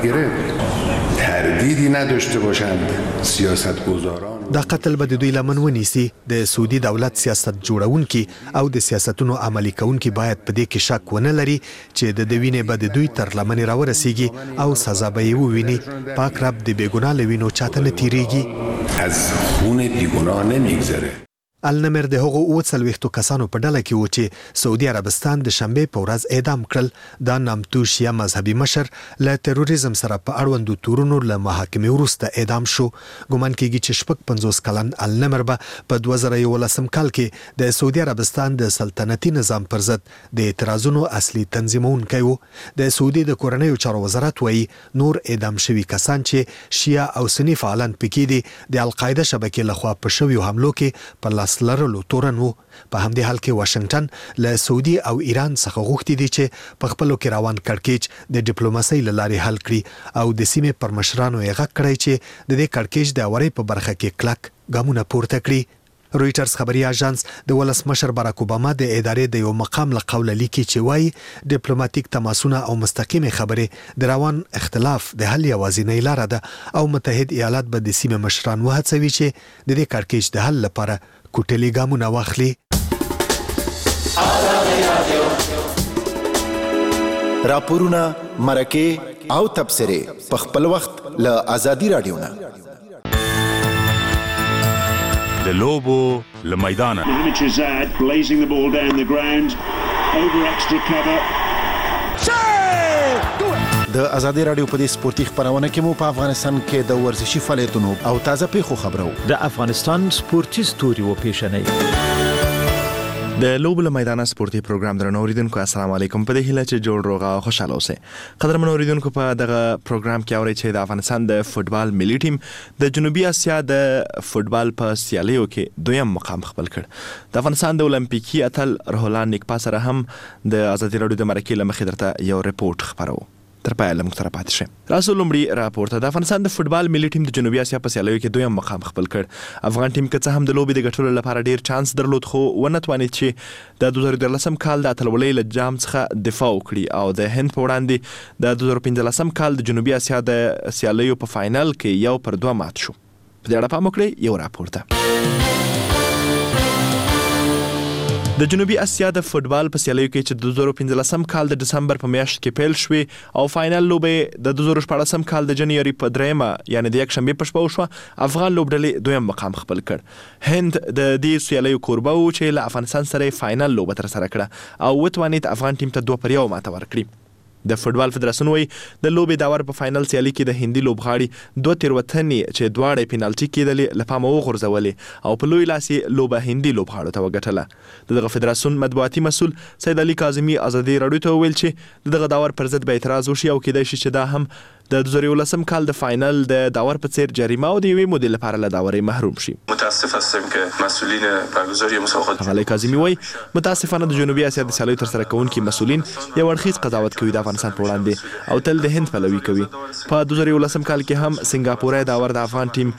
گرفت. تردیدی نداشته باشند سیاستگزاران دا قتل به د دوی لمن ونیسي. د سعودي دولت سیاست جوړونکي او د سیاستونو عملي کوونکي باید په دې کې شک ونه لري چې د دوینې به د دوی تر لمن راورسیږي او سزا به یې وویني. پاک رب د بیګناه لوینو چاته نه تیریږي. از خون بیگناه نمیگذره. النمر د هغو اوه څلوېښتو کسانو په ډله کې و چې سعودي عربستان د شنبې په ورځ اعدام کړل. دا نامتو شیعه مذهبي مشر له تروریزم سره په اړوندو تورونو له محاکمې وروسته اعدام شو. ګومان کېږي چې شپږ پنځوس کلن النمر به په دوه زره یولسم کال کې د سعودي عربستان د سلطنتي نظام پر ضد د اعتراضونو اصلي تنظیمونکی و. د سعودي د کورنیو چارو وزارت وایي نور اعدام شوي کسان چې شیعه او سني فعالان پکې دي د القاعده شبکې لخوا په شویو حملو کې په لاس لرلو تورن وو. په همدې حال کې واشنگټن له سعودي او ایران څخه غوښتي دي چې په خپلو کې روان کړکېچ د ډیپلوماسۍ له لارې حل کړي او د سیمې پر مشرانو یې غږ کړی چې د دې کړکېچ د اورۍ په برخه کې کلک ګامونه پورته کړي. رويټرز خبري اژانس د ولسمشر باراک اوباما د ادارې د یو مقام له قوله لیکي چې وايي ډیپلوماټیک تماسونه او مستقیمه خبرې د روان اختلاف د حل یوازینۍ لار ده او متحد ایالات به د سیمې مشران وهڅوي چې د دې کړکېچ د حل لپاره کوټلي ګامونه واخلي. راپورونه مرکه او تبصره په خپل وخت له آزادي رادیو نه د لوبو له میدانه د آزادي رادیو په دې سپورتي خبرونه کې مو په افغانستان کې د ورزشي فعالیتونو او تازه پیښو خبرو د افغانستان سپورتي ستوري او پیښنې د لوبو له میدانه سپورتي پروګرام درنو اوریدونکو السلام علیکم. په دې هیله چې جوړ روغ او خوشاله اوسئ. قدرمن اوریدونکو په دغه پروګرام کې اورئ چې د افغانستان د فوتبال ملي ټیم د جنوبي اسیا د فوتبال په سیالیو کې دویم مقام خپل کړ. د افغانستان د اولمپیکي اتل روح الله نیکپا سره هم د آزادي رادیو د مرکې له مخې درته یو ریپورت خبرو. تر پایه لمږ سره پاتې شئ. راسو لومړی راپورته د افغانستان د فوتبال ملي ټیم د جنوبي اسیا په سیالیو کې دویم مقام خپل کړ. افغان ټیم که څه هم د لوبې د ګټلو لپاره ډیر چانس درلود خو ونه توانید چې د دوه زره دولسم کال د اتلولۍ له جام څخه دفاع وکړي او د هند په وړاندې د دوه زره پنځلسم کال د جنوبي اسیا د سیالیو په فاینل کې یو پر دوه مات شو. په دې اړه پام وکړئ. یو راپورته د جنوبي اسیا د فوتبال په سیالیو کې چې د دوه زره پنځلسم کال د دسمبر په میاشت کې پیل شوې او فاینل لوبې د دوه زره شپاړسم کال د جنوري په دریمه یعنی د یک شنبې په شپه وشوه، افغان لوبډلې دویم مقام خپل کړ. هند د دې سیالیو کوربه و چې له افغانستان سره فاینل لوبه ترسره کړه او وتوانید افغان ټیم ته دوه پر یو ماته ورکړي. د فوتبال فدراسیون وایي د لوبې داور په فاینل سیالي کې د هندي لوبغاړي دوه تیروتنې چې دواړه پینالټي کېدلې له پامه وغورځولې او په لوی لاس یې لوبه هندي لوبغاړو ته وګټله. دغه فدراسیون مطبوعاتي مسؤل سید علي کاظمي آزادي رادیو ته وویل چې دغه داور پر ضد به اعتراض وشي او کېدای شي چې دا هم د دوه زره یولسم کال د فاینل د داور په څیر جریمه او د یوې مودې لپاره له داورۍ محروم شي. متاسف هستم که مسئولین برگزاری مسابقات علي کاظمي وایي متاسفانه د جنوبي اسیا د سیالیو ترسره کوونکي مسؤلین یو اړخیز قضاوت کوي د افغانستان په وړاندې او تل د هند پلوي کوي. په دوه زره یولسم کال کې هم سنگاپوري داور د افغان ټیم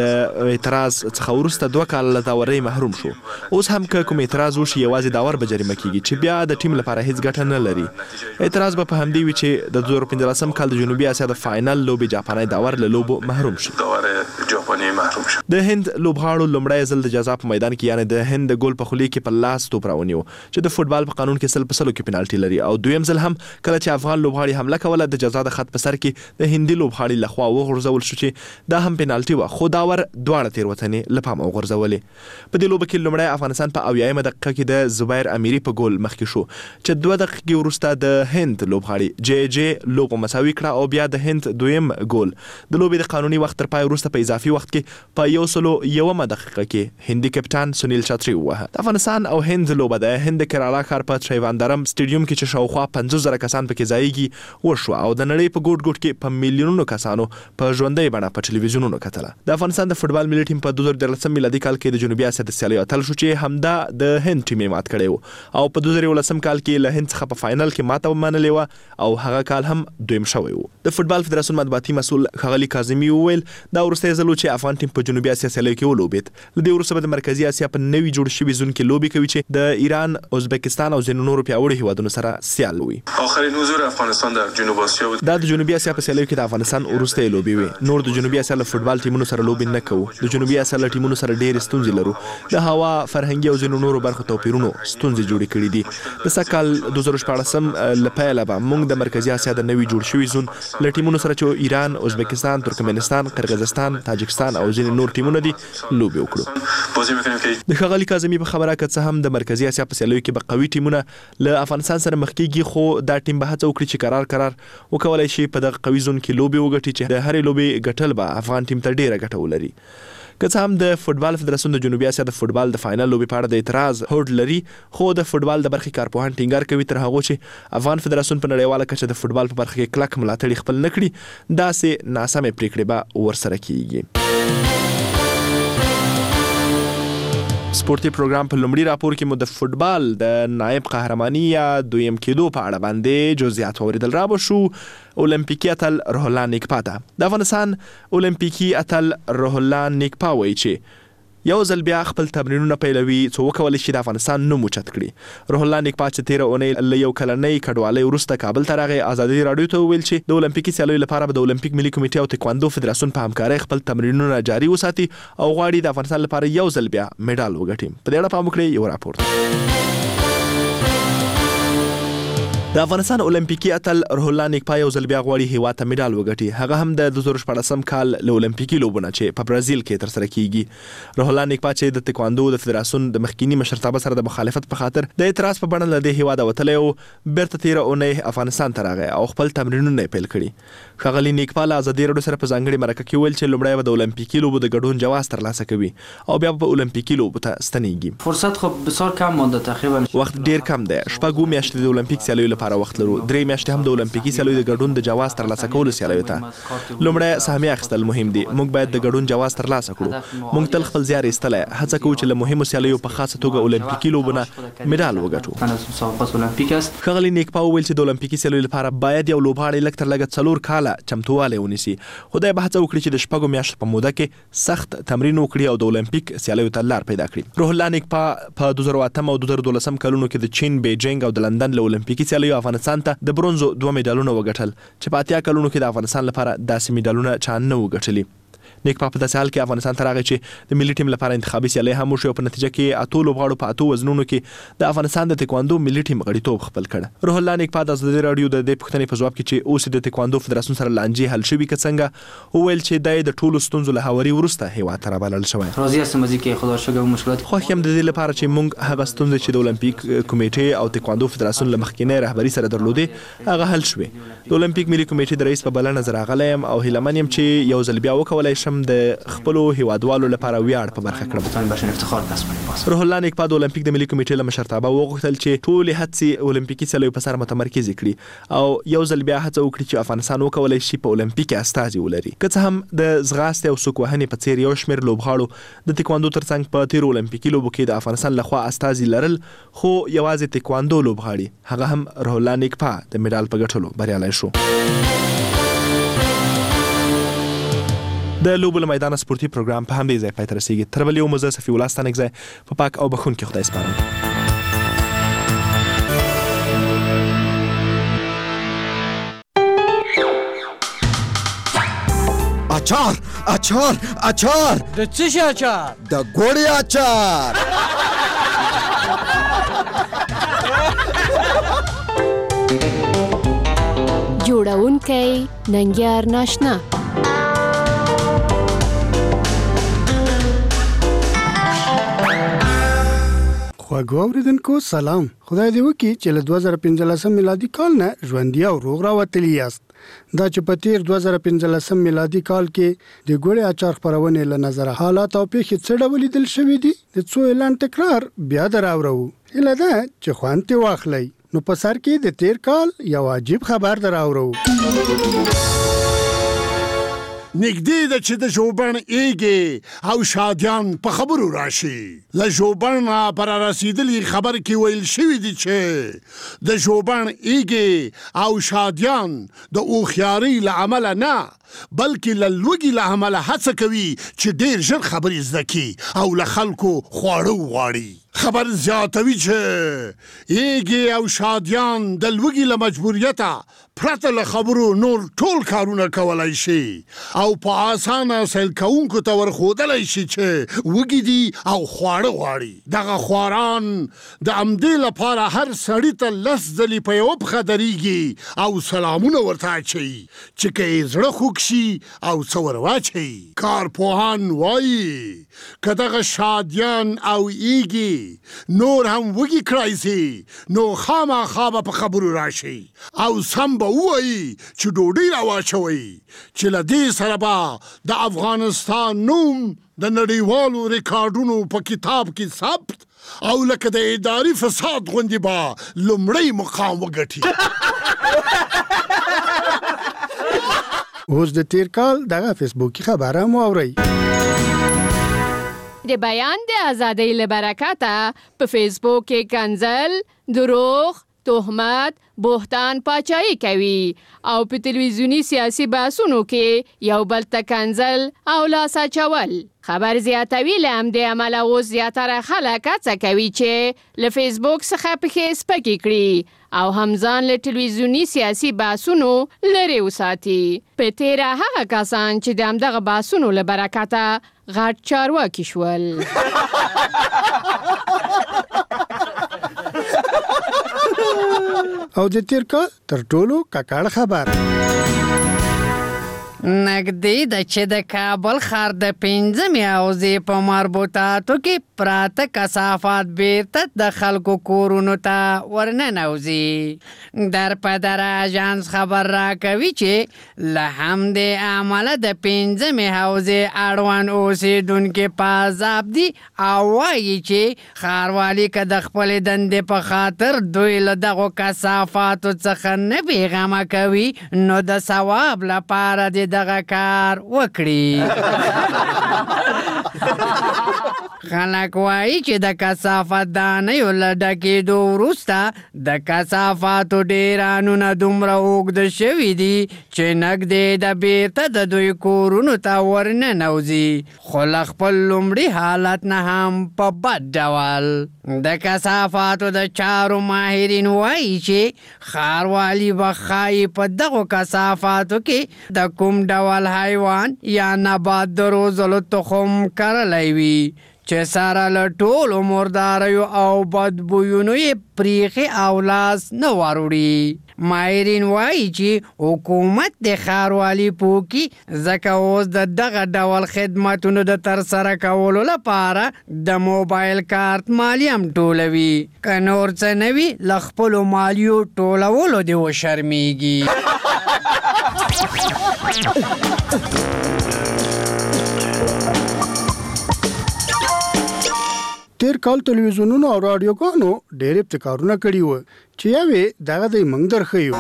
د اعتراض څخه وروسته دوه کال له داورۍ محروم شو. اوس هم که کوم اعتراض وشي یوازې داور به جریمه کیږي چې بیا د ټیم لپاره هیڅ ګټه نه لري. اعتراض به په همدې وي چې د دوه زره پنځلسم کال د جنوبي اسیا د فاینل لوبې جاپاني داور له لوبو محروم شو. داور جاپاني محروم شو. د هند لوبغاړو لومړی ځل د جزا په میدان کې یعنی د هند د ګول په خولي کې په لاس توپ راونیو چې د فوتبال په قانون کې سل په سلو کې پینالټي لري او دویم ځل هم کله چې افغان لوبغاړي حمله کوله د جزا د خط په سر کې د هندي لوبغاړي لخوا وغورځول شو چې دا هم پینالټي و خو داور دواړه تیروتنې له پامه وغورځولې. په دې لوبه کې لومړی افغانستان په اویایمه دقیقه کې د زبیر امیري په ګول مخکې شو چې دوه دقیقې وروسته د هند لوبغاړي جی جی لوبه مساوي کړه او بیا د هند دویم ګول د لوبې د قانوني وخت تر پای وروسته په اضافي وخت کې په یو سلو یومه دقیقه کې هندي کپټان سنیل چاتری ووهه. د افغانستان او هند لوبه د هند کرالا ښار په تریواندرم سټیډیوم کې چې شاوخوا پنځوس زره کسان پکې ځایږي وشوه او د نړۍ په ګوټ ګوټ کې په میلیونونو کسانو په ژوندۍ بڼه په ټلویزیونونو کتله. د افغانستان د فوتبال ملي ټیم په دوه زره دولسم میلادي کال کې د جنوبي اسیا د سیالیو اتل شو چې همدا د هند ټیم یې مات کړی و او په دوه زره یولسم کال کې له هند څخه په فاینل کې ماته ومنلې وه او هغه کال هم دویم شوی و. د فوتبال فدراسیون مطبوعاتي مسؤل علي کاظمي وویل دا وروستی ځل چې افغان ټیم په جنوبي اسیا سیالیو کې ولوبېد. له دې وروسته به د مرکزي اسیا په نوي جوړ شوي زون کې لوبې کوي چې د ایران، ازبکستان او ځینو نورو پیاوړو هیوادونو سره سیال وي. آخرین حضور افغانستان در جنوب آسیا بود. دا د جنوبي اسیا په سیالیو کې د افغانستان وروستۍ لوبې وي. نور د جنوبي اسیا له فوتبال ټیمونو سره لوبې نه کوو. د جنوبي اسیا له ټیمونو سره ډېرې ستونزې لرو. د هوا، فرهنګي او ځینو نورو برخو توپیرونو ستونزې جوړې کړې دي. د سږ کال دوه زره شپاړسم له پیله به موږ د مرکزي اسیا د نوي جوړ شوي زون له ټیمونو سره چې ایران، ازبکستان، ترکمنستان، قرغیزستان، تاجکستان او ځینې نور ټیمونه دي لوبې وکړو. د ښاغلي کاظمي په خبره که څه هم د مرکزي اسیا په سیالیو کې به قوي ټیمونه له افغانستان سره مخ کېږي خو دا ټیم به هڅه وکړي چې قرار قرار وکولی شي په دغه قوي زون کې لوبې وګټي چې د هرې لوبې ګټل به افغان ټیم ته ډېره ګټه ولري. که څه هم د فوتبال فدراسیون د جنوبي اسیا د فوتبال د فاینل لوبې په اړه د اعتراض هوډ لري خو د فوتبال د برخې کارپوهان ټینګار کوي تر هغو چې افغان فدراسیون په نړیواله کچه د فوتبال په برخه کې کلک ملاتړي خپل نه کړي داسې ناسمې پریکړې به ورسره کیږي. سپورتي پروګرام په لومړي راپور کې مو د فوتبال د نایب قهرماني یا دویم کېدو په اړه باندې جزئیات واوریدل. را به شو اولمپیکي اتل روح الله نیکپا ته. د افغانستان اولمپیکي اتل روح الله نیکپا وایي چې یو ځل بیا خپل تمرینونه پیلوي څو وکولای شي د افغانستان نوم اوچت کړي. روح الله نیکپا چې تیره اونۍ له یو کلنۍ کډوالۍ وروسته کابل ته راغی، ازادي راډیو ته وویل چې د اولمپیکي سیالیو لپاره به د اولمپیک ملي کمیټې او تکواندو فدراسیون په همکارۍ خپل تمرینونه جاري وساتي او غواړي د افغانستان لپاره یو ځل بیا میډال وګټي. په دې اړه پام وکړئ یو راپور. د افغانستان اولمپیکي اتل روح الله نیکپا یو ځل بیا غواړي هیواد ته میډال وګټي، هغه هم د دوه زره شپاړسم کال له اولمپیکي لوبو نه چې په برازیل کې ترسره کیږي. روح الله نیکپا چې د تکواندو د فدراسیون د مخکینی مشرتابه سره د مخالفت په خاطر د اعتراض په بڼه له دې هیواده وتلی او بیرته تیره اونۍ افغانستان ته راغی او خپل تمرینونه پیل کړي. ښاغلي نیکپا له ازادي راډیو سره په ځانګړې مرکه کې ویل چې لومړی به د اولمپیکي لوبو د ګډون جواز ترلاسه کوي او بیا په اولمپیکي لوبو ته ستنیږي. فرصت خو بسیار کم مونده، تقریبا وخت ډیر کم دی. شپږ میاشتې د اولمپیک سیالیو لپاره وخت لرو، درې میاشتې هم د اولمپیکي سیالیو د ګډون د جواز ترلاسه کولو سیالیو ته. لومړی سهمیه اخیستل مهم دي، موږ باید د ګډون جواز ترلاسه کړو. موږ تل خپل زیار ایستلی، هڅه کوو چې له مهمو سیالیو په خاصه توګه اولمپیکي لوبو نه میډال وګټو. ښاغلي نیکپا وویل چې د اولمپیکي سیالیو لپاره باید یو لوبغاړی لږ تر لږه څلور کاله چمتووالی ونیسي. خدای به هڅه وکړي چې د شپږو میاشتو په موده کې سخت تمرین وکړي او د اولمپیک سیالیو ته لار پیدا کړي. روح الله نیکپا په دوه زره اتم او دوه زره دولسم کلونو کې د چین، بیجینګ او د لندن له اولمپیکي سیالیو افغانستان ته د برونزو دوه میډالونه وګټل چې په اتیا کلونو کې د افغانستان لپاره داسې میډالونه چا نه وګټلي. نیکپا په داسې حال کې افغانستان ته راغی چې د ملي ټیم لپاره انتخابي سیالۍ هم وشوې او په نتیجه کې اتو لوبغاړو په اتو وزنونو کې د افغانستان د تکواندو ملي ټیم غړیتوب خپل کړ. روح الله نیکپا د ازادي راډیو د دې پوښتنې په ځواب کې چې اوس د تکواندو فدراسیون سره لانجې حل شوي که څنګه، وویل چې دا د ټولو ستونزو له هواري وروسته هیواد ته رابلل شوی. راضي یاستم از اینکه خدا شکر مشکلات خوښ یم د دې لپاره چې موږ هغه ستونزې چې د اولمپیک کمیټې او تکواندو فدراسیون له مخکینۍ رهبري سره درلودې هغه حل شوې. د اولمپیک ملي کمیټې د رئیس په بلنه زه راغلی یم او هیله من یم چې یو ځل بیا وکولی شم د خپلو هیوادوالو لپاره ویاړ په برخه کړم. روح الله نیکپا د اولمپیک د ملي کمیټې له مشرتابه وغوښتل چې ټولې هڅې اولمپیکي سیالیو په سر متمرکزې کړي او یو ځل بیا هڅه وکړي چې افغانستان وکولی شي په اولمپیک استازي ولري. که څه هم د ځغاستې او سوک وهنې په څیر یو شمېر لوبغاړو د تکواندو ترڅنګ په تیرو اولمپیکي لوبو کې د افغانستان لخوا استازي لرل، خو یوازې تکواندو لوبغاړي هغه هم روح الله نیکپا د میډال په ګټلو بریالی شو. د لوبو له میدانه سپورتي پروګرام په همدې ځای پای ته رسیږي. تر بل یو مو زه صفي الله ستانکزی په پاک او بخښونکي خدای سپارم. اچار اچار اچار د څه شي اچار؟ د ګوړې اچار. جوړونکی ننګیار ناشنا. خواږه اوریدونکو سلام. خدای دې وکړي چې له دوه زره پنځلسم میلادي کال نه ژوندي او روغ راوتلي یاست. دا چې په تیر دوه زره پنځلسم میلادي کال کې د ګوړې اچار خپرونې له نظره حالات او پیښې څه ډول لیدل شوي دي، د څو اعلان تکرار بیا دراوړو. هیله ده چې خوند ترې واخلئ. نو په سر کې د تیر کال یو عجیب خبر دراوړو. نږدې ده چې د ژوبڼ ایږې او شادیان په خبرو راشي. له ژوبڼه پر رسیدلي خبر کې ویل شوي دي چې د ژوبڼ ایږې او شادیان د هوښیارۍ له امله نه بلکې له لوږې له امله هڅه کوي چې ډېر ژر خبرې زده کړي او له خلکو خواړه وغواړي. خبر زیاتوي چې ایږې او شادیان د لوږې له مجبوریته پرته له خبرو نور ټول کارونه کولی شي او په اسانه سیل کوونکو ته ورښودلی شي چې وږي دي او خواړه غواړي. دغه خواران د همدې لپاره هر سړي ته لس ځلې په یوه پښه درېږي او سلامونه ورته اچوي چې که یې زړه خوږ شي او څه ور واچوي. کارپوهان وایي که دغه شادیان او ایږي نور هم وږي کړای سي نو خامخا به په خبرو راشي او سم به ووایي چې ډوډۍ راواچوئ چې له دې سره به د افغانستان نوم د نړیوالو ریکارډونو په کتاب کې ثبت او لکه د اداري فساد غوندې به لومړی مقام وګټي. اوس د تیر کال دغه فیسبوکي خبره مو اورئ. د بیان د ازادۍ له برکته په فیسبوک کې کنځل، دروغ، تهمت، بهتان پاچاهي کوي او په تلویزیونی سیاسي بحثونو کې یو بل ته کنځل او لاس اچول. خبر زیاتوي له همدې امله اوس زیاتره خلک هڅه کوي چې له فیسبوک څخه پښې سپکې کړي او همځان له تلویزیونی سیاسي بحثونو لرې وساتي. په تیره هغه کسان چې د همدغه بحثونو له برکته غټ چارواکي شول. او د تیر کال تر ټولو ککړ خبر نګدې د چې د کابل ښار د پنځمې حوزې په مربوطاتو کې پراته کثافات بیرته د خلکو کورونو ته ورننوځي. در په در اژانس خبر راکوي چې له همدې امله د پنځمې حوزې اړوند اوسېدونکي په عذاب دي او وایي چې ښاروالي که د خپلې دندې په خاطر دوی له دغو کثافاتو څخه نه بېغمه کوي نو د ثواب لپاره د دغه کار وکړي. خلک وایي چې د کثافت دانیو له ډکېدو وروسته د کثافاتو ډېرانونه دومره اوږده شوي دي چې نږدې د بیرته د دوی کورونو ته ورننوځي، خو له خپل لومړي حالت نه هم په بد ډول. د کثافاتو د چارو ماهرین وایي چې ښاروالي به ښایي په دغو کثافاتو کې د کوم ډول حیوان یا نبات د روزلو تخم کرلی وي چې سره له ټولو مرداریو او بدبویونو یې پریښې او لاس نه وروړي. ماهرین وایي چې حکومت د ښاروالي پوکي ځکه اوس د دغه ډول خدمتونو د ترسره کولو لپاره د موبایل کارت مالیه هم ټولوي. که نور څه نه وي له خپلو مالیو ټولولو دې وشرمېږي. تیر کال تلویزیونونو او رادیوګانو ډېر ابتکارونه کړي وو چې یوې دغه دی موږ درښیو.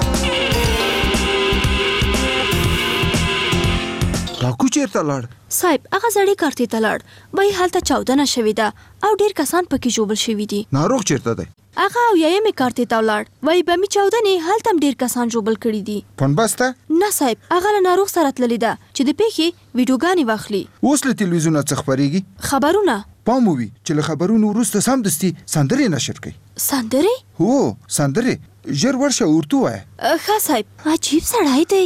ډاکو چیرته لاړ؟ صاحب هغه زړې کارتې ته لاړ، وایي هلته چاودنه شوې ده او ډېر کسان پکې ژوبل شوي دي. ناروغ چیرته دی؟ هغه اویایمې کارتې ته ولاړ، وایي بمي چاودنې هلته هم ډېر کسان ژوبل کړي دي. پنبسته؟ نه صاحب هغه له ناروغ سره تللې ده چې د پیښې ویډیوګانې واخلي. اوس له تلویزیونه څه خپرېږي؟ خبرونه. پام وي چې له خبرونو وروسته سمدستي سندرې نشر کوي. سندرې؟ هو سندرې. ژر ورشه ورته ووایه. ښه صاحب عجیب سړی دی.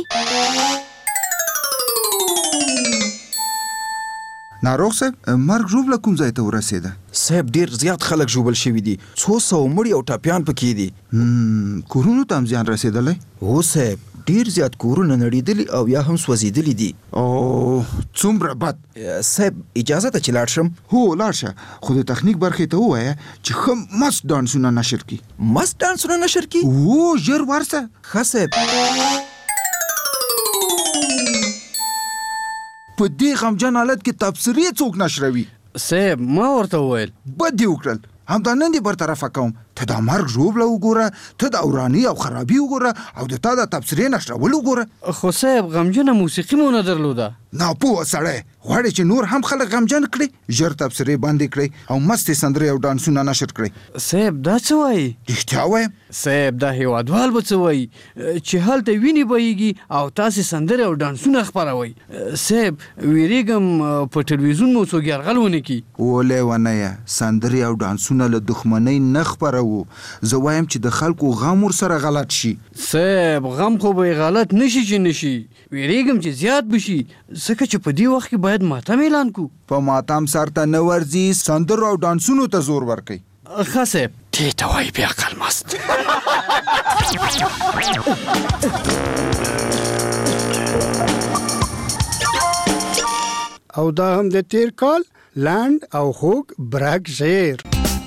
ناروغ صاحب مرګ ژوبله کوم ځای ته ورسېده؟ صاحب ډېر زیات خلک ژوبل شوي دي، څو سوه مړي او ټپیان پکې دي. کورونو ته هم زیان رسېدلی؟ هو صاحب ډېر زیات کورونه نړېدلي او یا هم سوځېدلي دي. او څومره بد. صاحب اجازه ده چې لاړ شم؟ هو لاړ شه، خو د تخنیک برخې ته ووایه چې ښه مست ډانسونه نشر کړي. مست ډانسونه نشر کړي؟ هو ژر ورسه. ښه صاحب. په دې غمجن حالت کې تبصرې څوک نشروي؟ صاحب ما ورته وویل بد دې وکړل، همدا نن دې برطرفه کوم. ته دا مرګ ژوبله وګوره، ته د وراني او خرابي وګوره او د تا د تبصرې نشرول وګوره. خو صاحب غمجنه موسیقي مو نه درلوده. ناپوهه سړی غواړي چې نور هم خلک غمجن کړي، ژر تبصرې بندې کړئ او مستې سندرې او ډانسونه نشر کړئ. صاحب دا څه وایي؟ رښتیا وایم صاحب دا هیوادوال به څه وایي چې هلته وینې بهیږي او تاسې سندرې او ډانسونه خپروئ. صاحب ویرېږم په ټلویزیون مو څوک یرغل ونه کړي. ولې ونه یه سندرې او ډانسونه له دښمنۍ نه خپروو. زه وایم چې د خلکو غم ورسره غلط شي. صاحب غم خو به غلط نشي چې نشي، ویرېږم چې زیات بشي ځکه چې په دې وخت کې باید ماتم اعلان کو. په ماتم سر ته نه ورځي، سندرو او ډانسونو ته زور ورکوي. ښه صاحب دې ته وایي بې عقل مست. او دا هم د تیر کال لنډ او خوږ برګ شعر.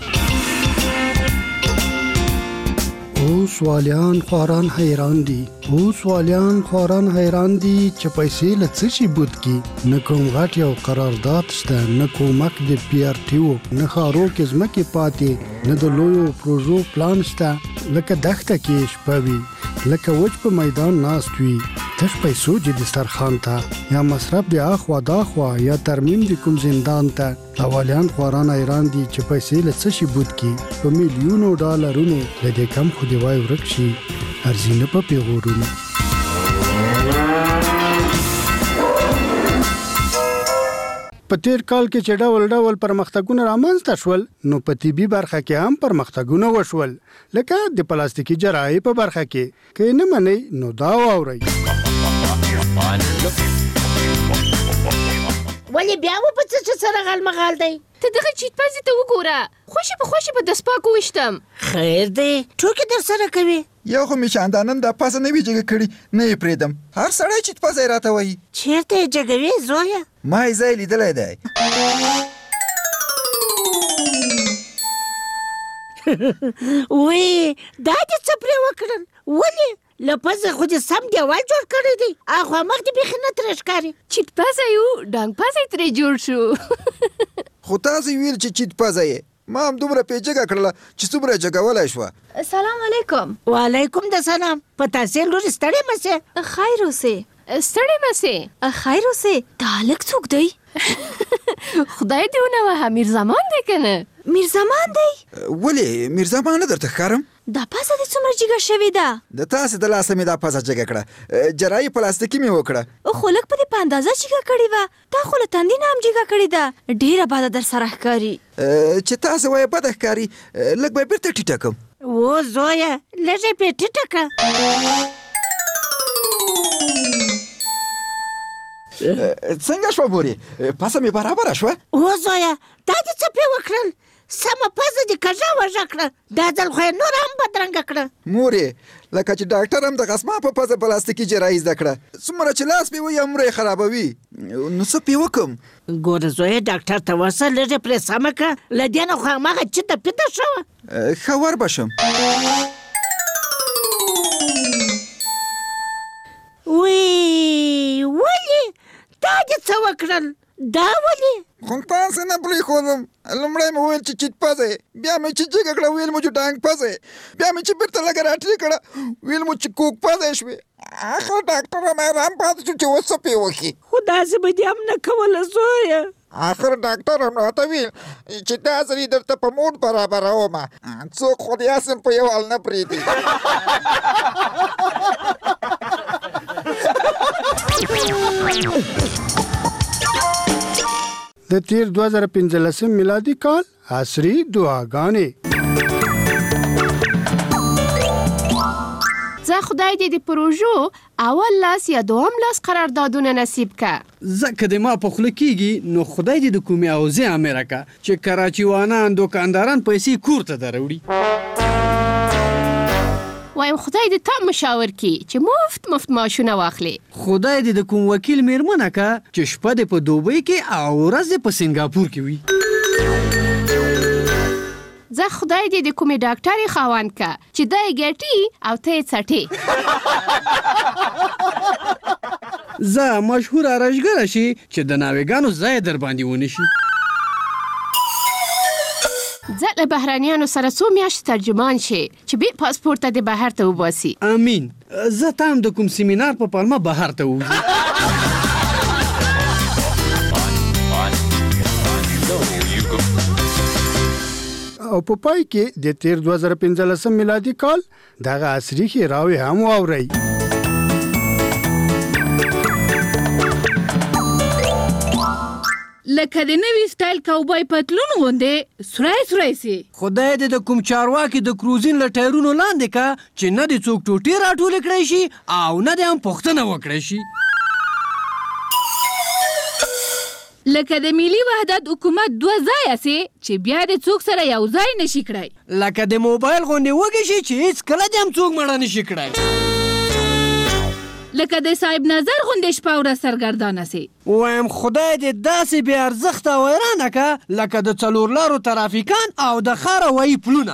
اوس والیان خواران حیران دي، اوس والیان خواران حیران دي چې پیسې له څه شي بود کی. نه کوم غټ یو قرارداد شته، نه کومک د پی آر ټي او، نه ښارو کې ځمکې پاتې، نه د لویو پروژو پلان شته. لکه دښته کې شپه وي، لکه وچ په میدان ناست وي، تخ پیسو چې د سرخان ته یا مصرف د اخوا داخوا یا ترمیم د کوم زندان ته حوالیان خواران ایران دي چې پیسې له څه شي بوت کی په میلیونو ډالرونو له دې کم خو دی وای ورک شي ارزینه په پیغورونو. په تیر کال کې چې ډول ډول پرمختګونه رامنځته شول نو په طبي برخه کې هم پرمختګونه وشول لکه د پلاستیکي جراحي په برخه کې کې نه منئ نو دا واورئ. ولې بیا و په څه سره غالمغال دی؟ ته دغه چیت پازي ته وګوره، خوشي په خوشي په دسپاکو وشتم. خیر دی ټوکې در سره کوي. یو خو مې چاندانن د پاسه نه وی جګه کړي نه یې پرېدم، هر سړی چیت پازی راته وایي. چیرته یې جګوي زویه؟ ما یې ځای لیدلی دی. وی دا دې څه پرې وکړل؟ ولې؟ له پزه خو دې سم دیوال جوړ کړی دی، اخوا مخ دې بیخي نه ترې ښکاري. چیت پازی یو ډنګ پازی ترې جوړ شو. خو تاسو ویل چې چیت پازی یې، ما هم دومره پې جګه کړله چې څومره جګولی شوه. سلام علیکم. وعلیکم د سلام. په تاسې لورې ستړې مسې؟ خیر اوسې. ستړې مسې؟ خیر اوسې. دا هلک څوک دی؟ خدای دې ونه وهه، میرزمان دی که نه؟ میرزمان دی؟ ولې میرزمان نه درته ښکارم؟ دا پزه دې څومره جګه شوې ده؟ د تاسې د لاسه مې دا پزه جګه کړه، جراحي پلاستیکي مې وکړه. خو لږ په دې په اندازه جګه کړې وه، تا خو له تندي نه هم جګه کړې ده، ډېره بده در سره ښکاري. چې تاسې وایې بده ښکاري، لږ به یې بېرته ټیټه کړم. و زویه لږ یې پرې ټیټه کړه. څنګه شوه مورې؟ پزه مې برابره شوه؟ و زویه دا دې څه پرې وکړل؟ سمه پزه دې کږه وژه کړه، دا ځل خو یې نور هم بدرنګه کړه. مورې لکه چې ډاکټر هم د غسما په پزه پلاستیکي جراحي زده کړه، څومره چې لاس پې وي عمره یې خرابوي، نو څه پې وکړم؟ ګوره زویه ډاکټر ته ورسه، لږ یې پرې سمه کړه، له دې نه خو هماغه چیته پیته شوه. ښه ور به شم. وی ولې دا دې څه وکړل؟ دا ولې؟ خو تاسې نه پرېښودم، لومړی مې ویل چې چیت پزه یې، بیا مې چې جګه کړه ویل مو چې ډانګ پزه یې، بیا مې چې بېرته لږه راټیټه کړه ویل مو چې کوږ پزه یې شوې. اخر ډاکټر هم حیران پاتې شو چې اوس څه پې وکړي. خو داسې به دې هم نه کوله زویه. اخر ډاکټر هم راته ویل چې دا ځل یې درته په موډ برابرومه، څوک خو دې هسې په یو حال نه پرېږدي. د تیر دوه زره پنځلسم میلادي کال عصري دعاګانې. زه خدای دې د پروژو اول لاس یا دوم لاس قراردادونه نصیب که. زکه د ما په خوله کېږي نو خدای دې د کومې اوضاع امره که چې کراچیوانان دوکانداران پیسې کور ته دروړي. وایم خدای دې تا مشاور کی چې مفت مفت معاشونه واخلي. خدای دې د کوم وکیل میرمنه که چې شپه دې په دوبۍ کې او ورځ دې په سنګاپور کې وي. زه خدای دې د کومې ډاکټرې خاوند که چې دی ګټي او ته یې څټې. زه مشهوره رشګره شي چې د ناوېګانو ځای در باندې ونه شي. زه له بهرانیانو سره څو میاشتې ترجمان شي چې بې پاسپورته دې بهر ته وباسي. امین. زه ته هم د کوم سیمینار په پلمه بهر ته ووځي. او په پای کې د تیر دوه زره پنځلسم میلادي کال دغه عصري ښېراوې هم واورئ. لکه د نوي سټایل کاوبای پتلون غوندې سورای سورای سي. خدای دې د کوم چارواکي د کروزین له ټایرونو لاندې کا چې نه دې څوک ټوټې راټولې کړی شي او نه دې هم پوښتنه وکړی شي. لکه د ملي وحدت حکومت دوه ځایه سي چې بیا دې څوک سره یو ځای نشي کړی. لکه د موبایل غوندې وږی شي چې هیڅ کله دې هم څوک مړه نشي کړی. لکه د صاحب نظر غوندې شپه ورځ سرګردانه سي. وایم خدای دې داسې بې ارزښته ویرانه که لکه د څلور لارو ترافیکان او د ښار هوایي پلونه.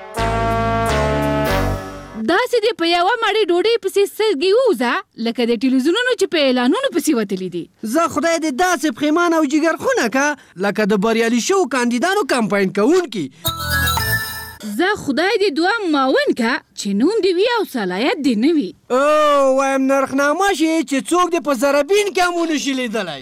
داسې دې په یوه مړۍ ډوډۍ پسې سترګې ووځه لکه د ټلویزیونونو چې په اعلانونو پسې وتلي دي. زه خدای دې داسې پښیمان او جګرخونه که لکه د بریالي شوو کاندیدانو کمپاین کوونکي. زه خدای دې دوه معاون کا چې نوم دې وي او صلاحیت دې نه وي. او وایم نرخنامه شي چې څوک دې په زربین کې هم ونه شي لیدلی.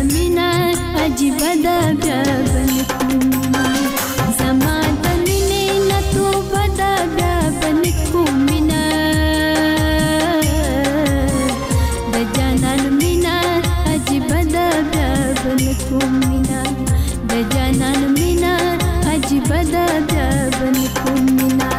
مینا عجیب ده بیا بل کومینا زما د مینې نه توبه ده بیا بل کومینا د جانان مینا عجیب ده بیا بل کومینا د جانان مینا عجیب ده بیا بل کومینا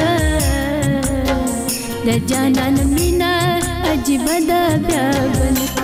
د جانان مینا عجیب ده بیا بل